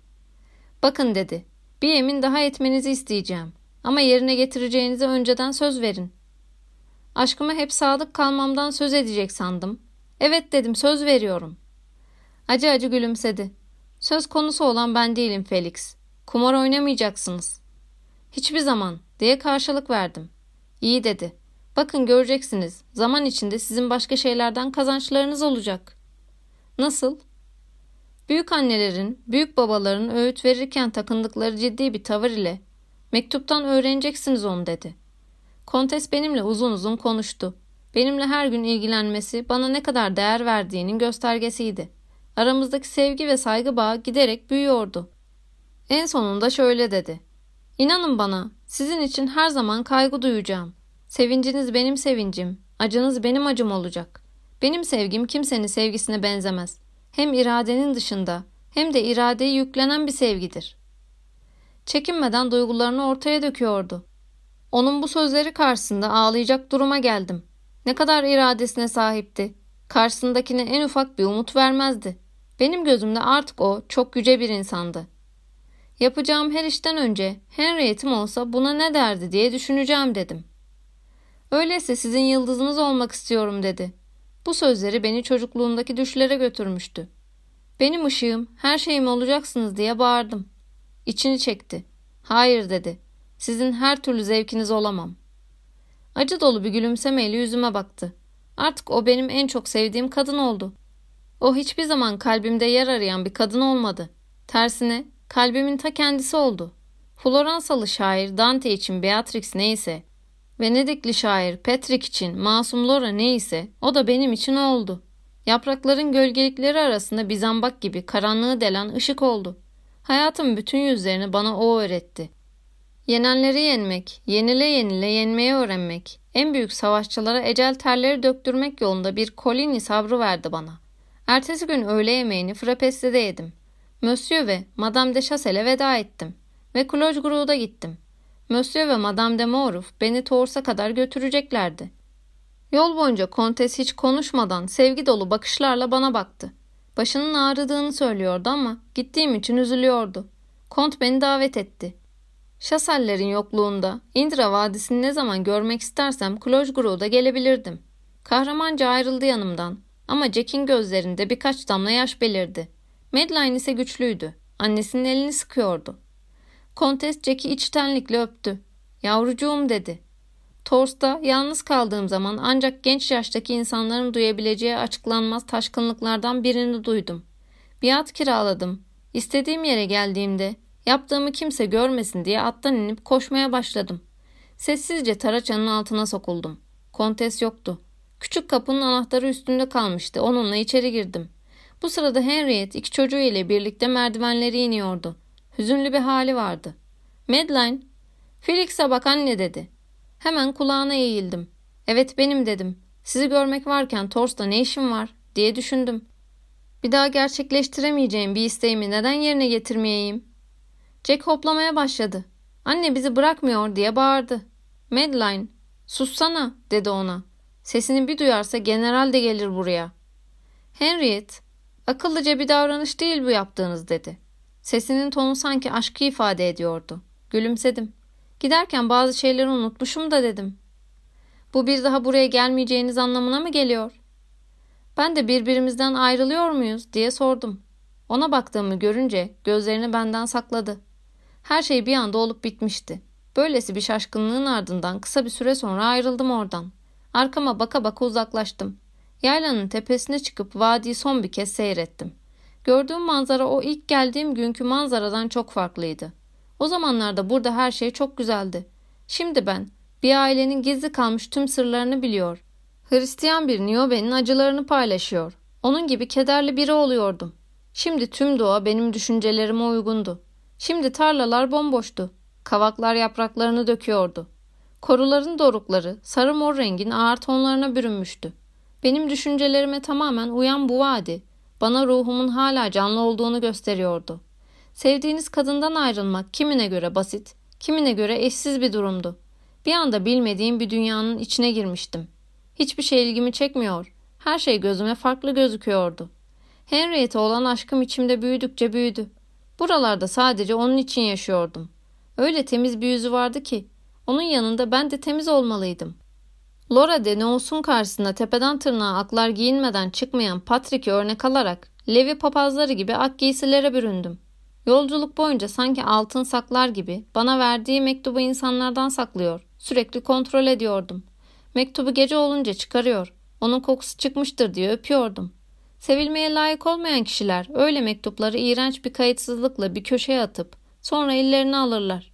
Bakın dedi, bir yemin daha etmenizi isteyeceğim. Ama yerine getireceğinize önceden söz verin. Aşkıma hep sadık kalmamdan söz edecek sandım. Evet dedim, söz veriyorum. Acı acı gülümsedi. Söz konusu olan ben değilim Felix. Kumar oynamayacaksınız. Hiçbir zaman diye karşılık verdim. İyi dedi. Bakın göreceksiniz. Zaman içinde sizin başka şeylerden kazançlarınız olacak. Nasıl? Büyük annelerin, büyük babaların öğüt verirken takındıkları ciddi bir tavır ile mektuptan öğreneceksiniz onu dedi. Kontes benimle uzun uzun konuştu. Benimle her gün ilgilenmesi bana ne kadar değer verdiğinin göstergesiydi. Aramızdaki sevgi ve saygı bağı giderek büyüyordu. En sonunda şöyle dedi. İnanın bana, sizin için her zaman kaygı duyacağım. Sevinciniz benim sevincim, acınız benim acım olacak. Benim sevgim kimsenin sevgisine benzemez. Hem iradenin dışında hem de iradeye yüklenen bir sevgidir. Çekinmeden duygularını ortaya döküyordu. Onun bu sözleri karşısında ağlayacak duruma geldim. Ne kadar iradesine sahipti. Karşısındakine en ufak bir umut vermezdi. Benim gözümde artık o çok yüce bir insandı. Yapacağım her işten önce Henriette'im olsa buna ne derdi diye düşüneceğim dedim. Öyleyse sizin yıldızınız olmak istiyorum dedi. Bu sözleri beni çocukluğumdaki düşlere götürmüştü. Benim ışığım, her şeyim olacaksınız diye bağırdım. İçini çekti. Hayır dedi. Sizin her türlü zevkiniz olamam. Acı dolu bir gülümsemeyle yüzüme baktı. Artık o benim en çok sevdiğim kadın oldu. O hiçbir zaman kalbimde yer arayan bir kadın olmadı. Tersine kalbimin ta kendisi oldu. Floransalı şair Dante için Beatrix neyse, Venedikli şair Patrick için Masum Laura neyse, o da benim için oldu. Yaprakların gölgelikleri arasında bir zambak gibi karanlığı delen ışık oldu. Hayatın bütün yüzlerini bana o öğretti. Yenenleri yenmek, yenile yenile yenmeyi öğrenmek, en büyük savaşçılara ecel terleri döktürmek yolunda bir kolini sabrı verdi bana. Ertesi gün öğle yemeğini Frapes'te de yedim. Monsieur ve Madame de Chassel'e veda ettim ve Clochegour'da gittim. Monsieur ve Madame de Moruf beni Tours'a kadar götüreceklerdi. Yol boyunca Kontes hiç konuşmadan sevgi dolu bakışlarla bana baktı. Başının ağrıdığını söylüyordu ama gittiğim için üzülüyordu. Kont beni davet etti. Chassel'lerin yokluğunda Indra Vadisi'ni ne zaman görmek istersem Clochegour'da gelebilirdim. Kahramanca ayrıldı yanımdan ama Jack'in gözlerinde birkaç damla yaş belirdi. Madeline ise güçlüydü. Annesinin elini sıkıyordu. Kontes Jack'i içtenlikle öptü. Yavrucuğum dedi. Tours'ta yalnız kaldığım zaman ancak genç yaştaki insanların duyabileceği açıklanmaz taşkınlıklardan birini duydum. Bir at kiraladım. İstediğim yere geldiğimde yaptığımı kimse görmesin diye attan inip koşmaya başladım. Sessizce taraçanın altına sokuldum. Kontes yoktu. Küçük kapının anahtarı üstünde kalmıştı. Onunla içeri girdim. Bu sırada Henriette iki çocuğu ile birlikte merdivenleri iniyordu. Hüzünlü bir hali vardı. Madeline, "Felix'e bak anne" dedi. Hemen kulağına eğildim. "Evet benim" dedim. "Sizi görmek varken Tours'ta ne işim var?" diye düşündüm. Bir daha gerçekleştiremeyeceğim bir isteğimi neden yerine getirmeyeyim? Jack hoplamaya başladı. "Anne bizi bırakmıyor" diye bağırdı. Madeline, "Sussana" dedi ona. "Sesini bir duyarsa general de gelir buraya." Henriette, "Akıllıca bir davranış değil bu yaptığınız" dedi. Sesinin tonu sanki aşkı ifade ediyordu. Gülümsedim. "Giderken bazı şeyleri unutmuşum da" dedim. "Bu bir daha buraya gelmeyeceğiniz anlamına mı geliyor?" Ben de "Birbirimizden ayrılıyor muyuz?" diye sordum. Ona baktığımı görünce gözlerini benden sakladı. Her şey bir anda olup bitmişti. Böylesi bir şaşkınlığın ardından kısa bir süre sonra ayrıldım oradan. Arkama baka baka uzaklaştım. Yaylanın tepesine çıkıp vadiyi son bir kez seyrettim. Gördüğüm manzara o ilk geldiğim günkü manzaradan çok farklıydı. O zamanlarda burada her şey çok güzeldi. Şimdi ben bir ailenin gizli kalmış tüm sırlarını biliyor. Hristiyan bir Niobe'nin acılarını paylaşıyor. Onun gibi kederli biri oluyordum. Şimdi tüm doğa benim düşüncelerime uygundu. Şimdi tarlalar bomboştu. Kavaklar yapraklarını döküyordu. Koruların dorukları sarı mor rengin ağır tonlarına bürünmüştü. Benim düşüncelerime tamamen uyan bu vadi, bana ruhumun hala canlı olduğunu gösteriyordu. Sevdiğiniz kadından ayrılmak kimine göre basit, kimine göre eşsiz bir durumdu. Bir anda bilmediğim bir dünyanın içine girmiştim. Hiçbir şey ilgimi çekmiyor, her şey gözüme farklı gözüküyordu. Henriette olan aşkım içimde büyüdükçe büyüdü. Buralarda sadece onun için yaşıyordum. Öyle temiz bir yüzü vardı ki, onun yanında ben de temiz olmalıydım. Laura de Nous'un karşısına tepeden tırnağa aklar giyinmeden çıkmayan Patrick'i örnek alarak Levi papazları gibi ak giysilere büründüm. Yolculuk boyunca sanki altın saklar gibi bana verdiği mektubu insanlardan saklıyor, sürekli kontrol ediyordum. Mektubu gece olunca çıkarıyor, onun kokusu çıkmıştır diye öpüyordum. Sevilmeye layık olmayan kişiler öyle mektupları iğrenç bir kayıtsızlıkla bir köşeye atıp sonra ellerine alırlar.